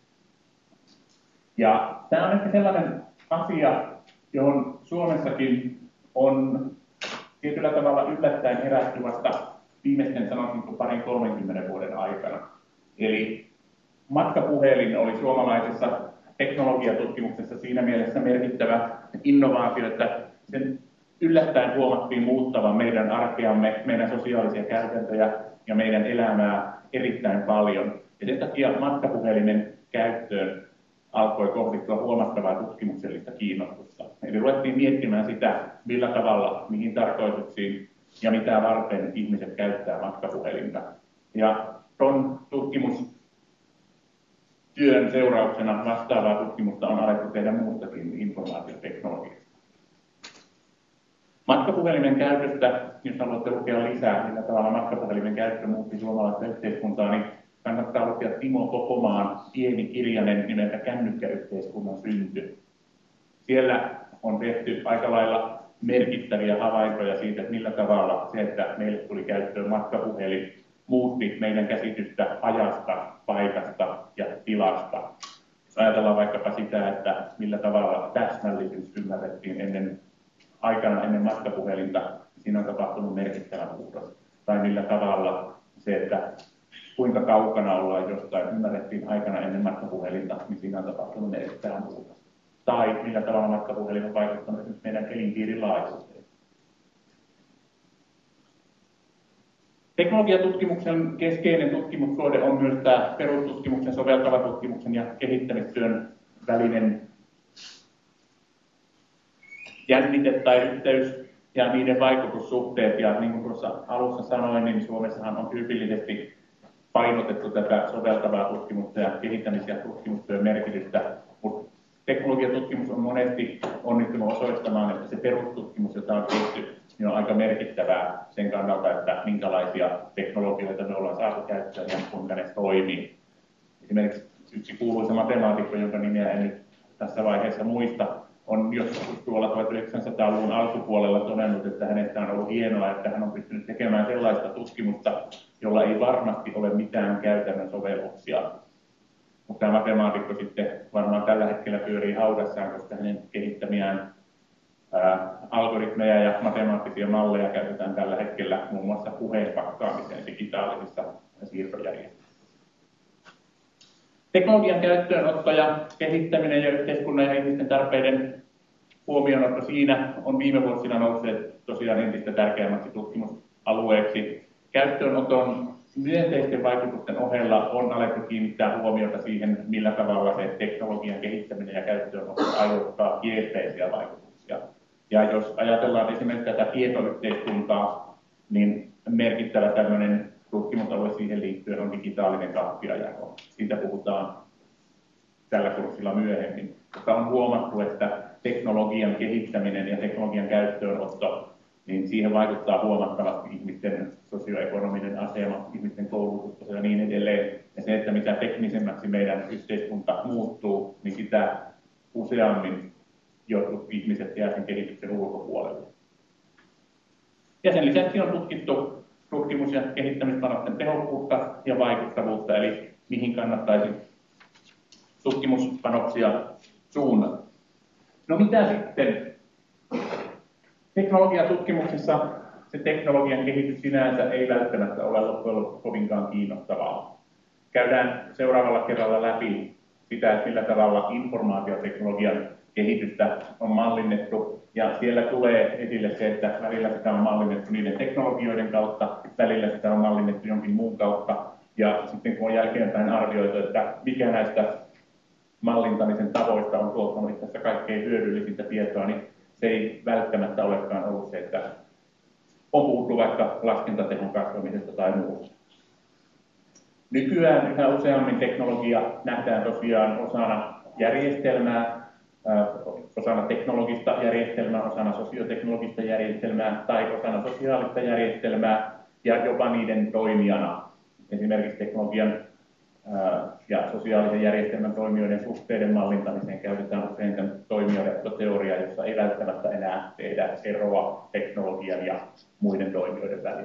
Ja tämä on ehkä sellainen asia, johon Suomessakin on tietyllä tavalla yllättäen herätty vasta viimeisten sanoisinko parin kolmenkymmenen vuoden aikana. Eli matkapuhelin oli suomalaisessa teknologiatutkimuksessa siinä mielessä merkittävä innovaatio, että sen yllättäen huomattiin muuttavan meidän arkeamme, meidän sosiaalisia käytäntöjä ja meidän elämää erittäin paljon. Ja sen takia matkapuhelimen käyttöön alkoi kohdistua huomattavaa tutkimuksellista kiinnostusta. Eli ruvettiin miettimään sitä, millä tavalla, mihin tarkoituksiin ja mitä varten ihmiset käyttää matkapuhelinta. Ja tuon tutkimustyön seurauksena vastaavaa tutkimusta on alettu tehdä muustakin informaatioteknologiasta. Matkapuhelimen käytöstä, jos haluatte lukea lisää, millä tavalla matkapuhelimen käyttö muutti suomalaista yhteiskuntaa, niin kannattaa lukea Timo Kokomaan pieni kirjanen nimeltä Kännykkäyhteiskunnan synty. Siellä on tehty aika lailla merkittäviä havaintoja siitä, että millä tavalla se, että meille tuli käyttöön matkapuhelin, muutti meidän käsitystä ajasta, paikasta ja tilasta. Ajatellaan vaikkapa sitä, että millä tavalla täsmällisyys ymmärrettiin ennen, aikana ennen matkapuhelinta, siinä on tapahtunut merkittävä muutos. Tai millä tavalla se, että kuinka kaukana ollaan jostain, ymmärrettiin aikana ennen matkapuhelinta, niin siinä on tapahtunut merkittävä muutos. Tai millä tavalla matkapuhelin on vaikuttanut esimerkiksi meidän elinpiirin laajuuteen. Teknologiatutkimuksen keskeinen tutkimuskohde on myös tämä perustutkimuksen, soveltavan tutkimuksen ja kehittämistyön välinen jännite tai yhteys ja niiden vaikutussuhteet. Ja niin kuin tuossa alussa sanoin, niin Suomessahan on tyypillisesti painotettu tätä soveltavaa tutkimusta ja kehittämis- ja tutkimustyön merkitystä, mutta teknologiatutkimus on monesti onnistunut osoittamaan, että se perustutkimus, jota on tehty, niin on aika merkittävää sen kannalta, että minkälaisia teknologioita me ollaan saatu käyttöön ja kuinka ne toimii. Esimerkiksi yksi kuuluisa matemaatikko, jonka nimeä en nyt tässä vaiheessa muista, on joskus tuolla tuhatyhdeksänsataaluvun alkupuolella todennut, että hänestä on ollut hienoa, että hän on pystynyt tekemään sellaista tutkimusta, jolla ei varmasti ole mitään käytännön sovelluksia. Mutta tämä matemaatikko sitten varmaan tällä hetkellä pyörii haudassaan, koska hänen kehittämiään ää, algoritmeja ja matemaattisia malleja käytetään tällä hetkellä muun muassa puheen pakkaamiseen digitaalisissa siirtojärjestelmissä. Teknologian käyttöönotto ja kehittäminen ja yhteiskunnan ja ihmisten tarpeiden huomioonotto siinä on viime vuosina nousseet tosiaan entistä tärkeämmäksi tutkimusalueeksi. Käyttöönoton myönteisten vaikutusten ohella on alettu kiinnittää huomiota siihen, millä tavalla se teknologian kehittäminen ja käyttöönotto aiheuttaa kielteisiä vaikutuksia. Ja jos ajatellaan esimerkiksi tätä tietoyhteiskuntaa, niin merkittävä tämmöinen tutkimusalue siihen liittyen on digitaalinen kahtiajako. Siitä puhutaan tällä kurssilla myöhemmin. Mutta on huomattu, että teknologian kehittäminen ja teknologian käyttöönotto, niin siihen vaikuttaa huomattavasti ihmisten sosioekonominen asema, ihmisten koulutus ja niin edelleen. Ja se, että mitä teknisemmäksi meidän yhteiskunta muuttuu, niin sitä useammin jotkut ihmiset jää sen kehityksen ulkopuolelle. Ja sen lisäksi on tutkittu tutkimus- ja kehittämispanosten tehokkuutta ja vaikuttavuutta, eli mihin kannattaisi tutkimuspanoksia suunnata. No mitä sitten Teknologiatutkimuksessa se teknologian kehitys sinänsä ei välttämättä ole loppujen lopuksi kovinkaan kiinnostavaa. Käydään seuraavalla kerralla läpi sitä, että millä tavalla informaatioteknologian kehitystä on mallinnettu. Ja siellä tulee esille se, että välillä sitä on mallinnettu niiden teknologioiden kautta, välillä sitä on mallinnettu jonkin muun kautta. Ja sitten kun on jälkeenpäin arvioitu, että mikä näistä mallintamisen tavoista on tuottanut tässä kaikkein hyödyllisintä tietoa, niin se ei välttämättä olekaan ollut se, että on puhuttu vaikka laskentatehon kasvamisesta tai muusta. Nykyään yhä useammin teknologia nähdään tosiaan osana järjestelmää, osana teknologista järjestelmää, osana sosioteknologista järjestelmää tai osana sosiaalista järjestelmää ja jopa niiden toimijana. Esimerkiksi teknologian ja sosiaalisen järjestelmän toimijoiden suhteiden mallintamiseen käytetään usein toimijaverkkoteoriaa, jossa ei välttämättä enää tehdä eroa teknologian ja muiden toimijoiden välillä.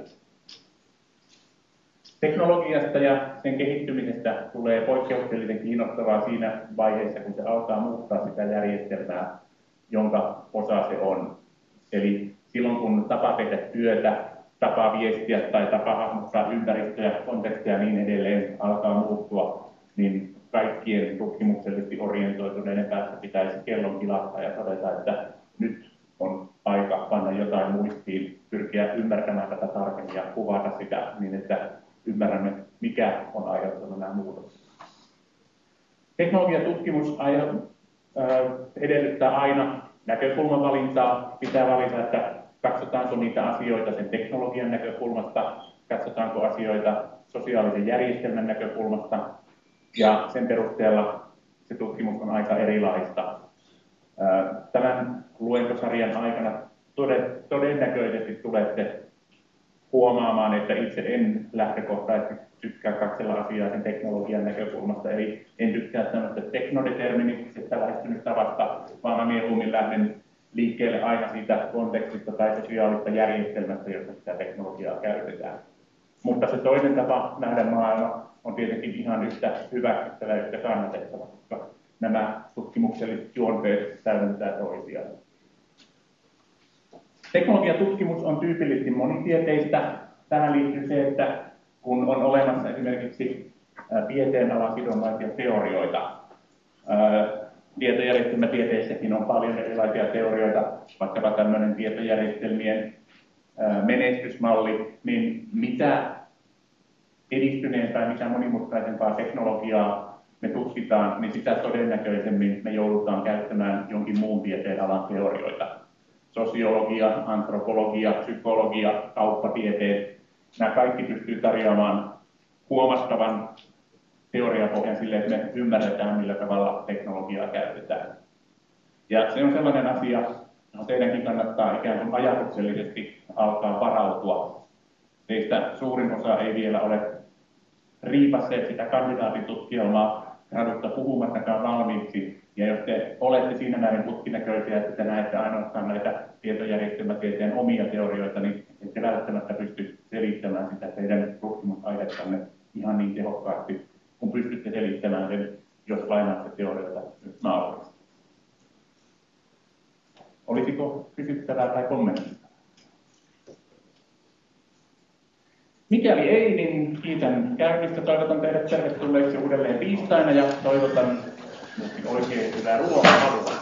Teknologiasta ja sen kehittymisestä tulee poikkeuksellisen kiinnostavaa siinä vaiheessa, kun se alkaa muuttaa sitä järjestelmää, jonka osa se on. Eli silloin kun tapa tehdä työtä, tapa viestiä tai tapa hahmottaa ympäristöjä, kontekstia ja niin edelleen alkaa muuttua, niin kaikkien tutkimuksellisesti orientoituneiden päästä pitäisi kellon kilahtaa ja todeta, että nyt on aika panna jotain muistiin, pyrkiä ymmärtämään tätä tarkemmin ja kuvata sitä niin, että ymmärrämme, mikä on aiheuttanut nämä muutokset. Teknologiatutkimus edellyttää aina näkökulmavalintaa. Pitää valita, että katsotaanko niitä asioita sen teknologian näkökulmasta, katsotaanko asioita sosiaalisen järjestelmän näkökulmasta, ja sen perusteella se tutkimus on aika erilaista. Tämän luentosarjan aikana todennäköisesti tulette huomaamaan, että itse en lähtökohtaisesti tykkää katsella asiaa sen teknologian näkökulmasta, eli en tykkää tämmöistä teknodeterministisestä lähestymistavasta, vaan mieluummin lähden liikkeelle aina siitä kontekstista tai sosiaalista järjestelmästä, jossa sitä teknologiaa käytetään. Mutta se toinen tapa nähdä maailma on tietenkin ihan yhtä hyväksyttävä ja yhtä kannatettava, koska nämä tutkimukselliset juonteet täydentää toisiaan. Teknologiatutkimus on tyypillisesti monitieteistä. Tähän liittyy se, että kun on olemassa esimerkiksi tieteenalasidonnaisia teorioita, tietojärjestelmätieteessäkin on paljon erilaisia teorioita, vaikkapa tämmöinen tietojärjestelmien menestysmalli, niin mitä edistyneempää, mitä monimutkaisempaa teknologiaa me tutkitaan, niin sitä todennäköisemmin me joudutaan käyttämään jonkin muun tieteenalan teorioita. Sosiologia, antropologia, psykologia, kauppatieteet, nämä kaikki pystyy tarjoamaan huomattavan teoriapohjan sille, että me ymmärretään, millä tavalla teknologiaa käytetään. Ja se on sellainen asia, johon teidänkin kannattaa ikään kuin ajatuksellisesti alkaa varautua. Teistä suurin osa ei vielä ole riipasseet sitä kandidaatitutkielmaa gradutta puhumattakaan valmiiksi. Ja jos te olette siinä näin putkinäköisiä, että te näette ainoastaan näitä tietojärjestelmätieteen omia teorioita, niin ette välttämättä pysty selittämään sitä teidän tutkimusaihettanne ihan niin tehokkaasti, kun pystytte selittämään sen, jos lainaatte teorioita nyt naurista. Olisiko kysyttävää tai kommenttia? Mikäli ei, niin kiitän käynnistä. Toivotan teidät tervetulleeksi uudelleen tiistaina ja toivotan myöskin oikein hyvää ruokaa.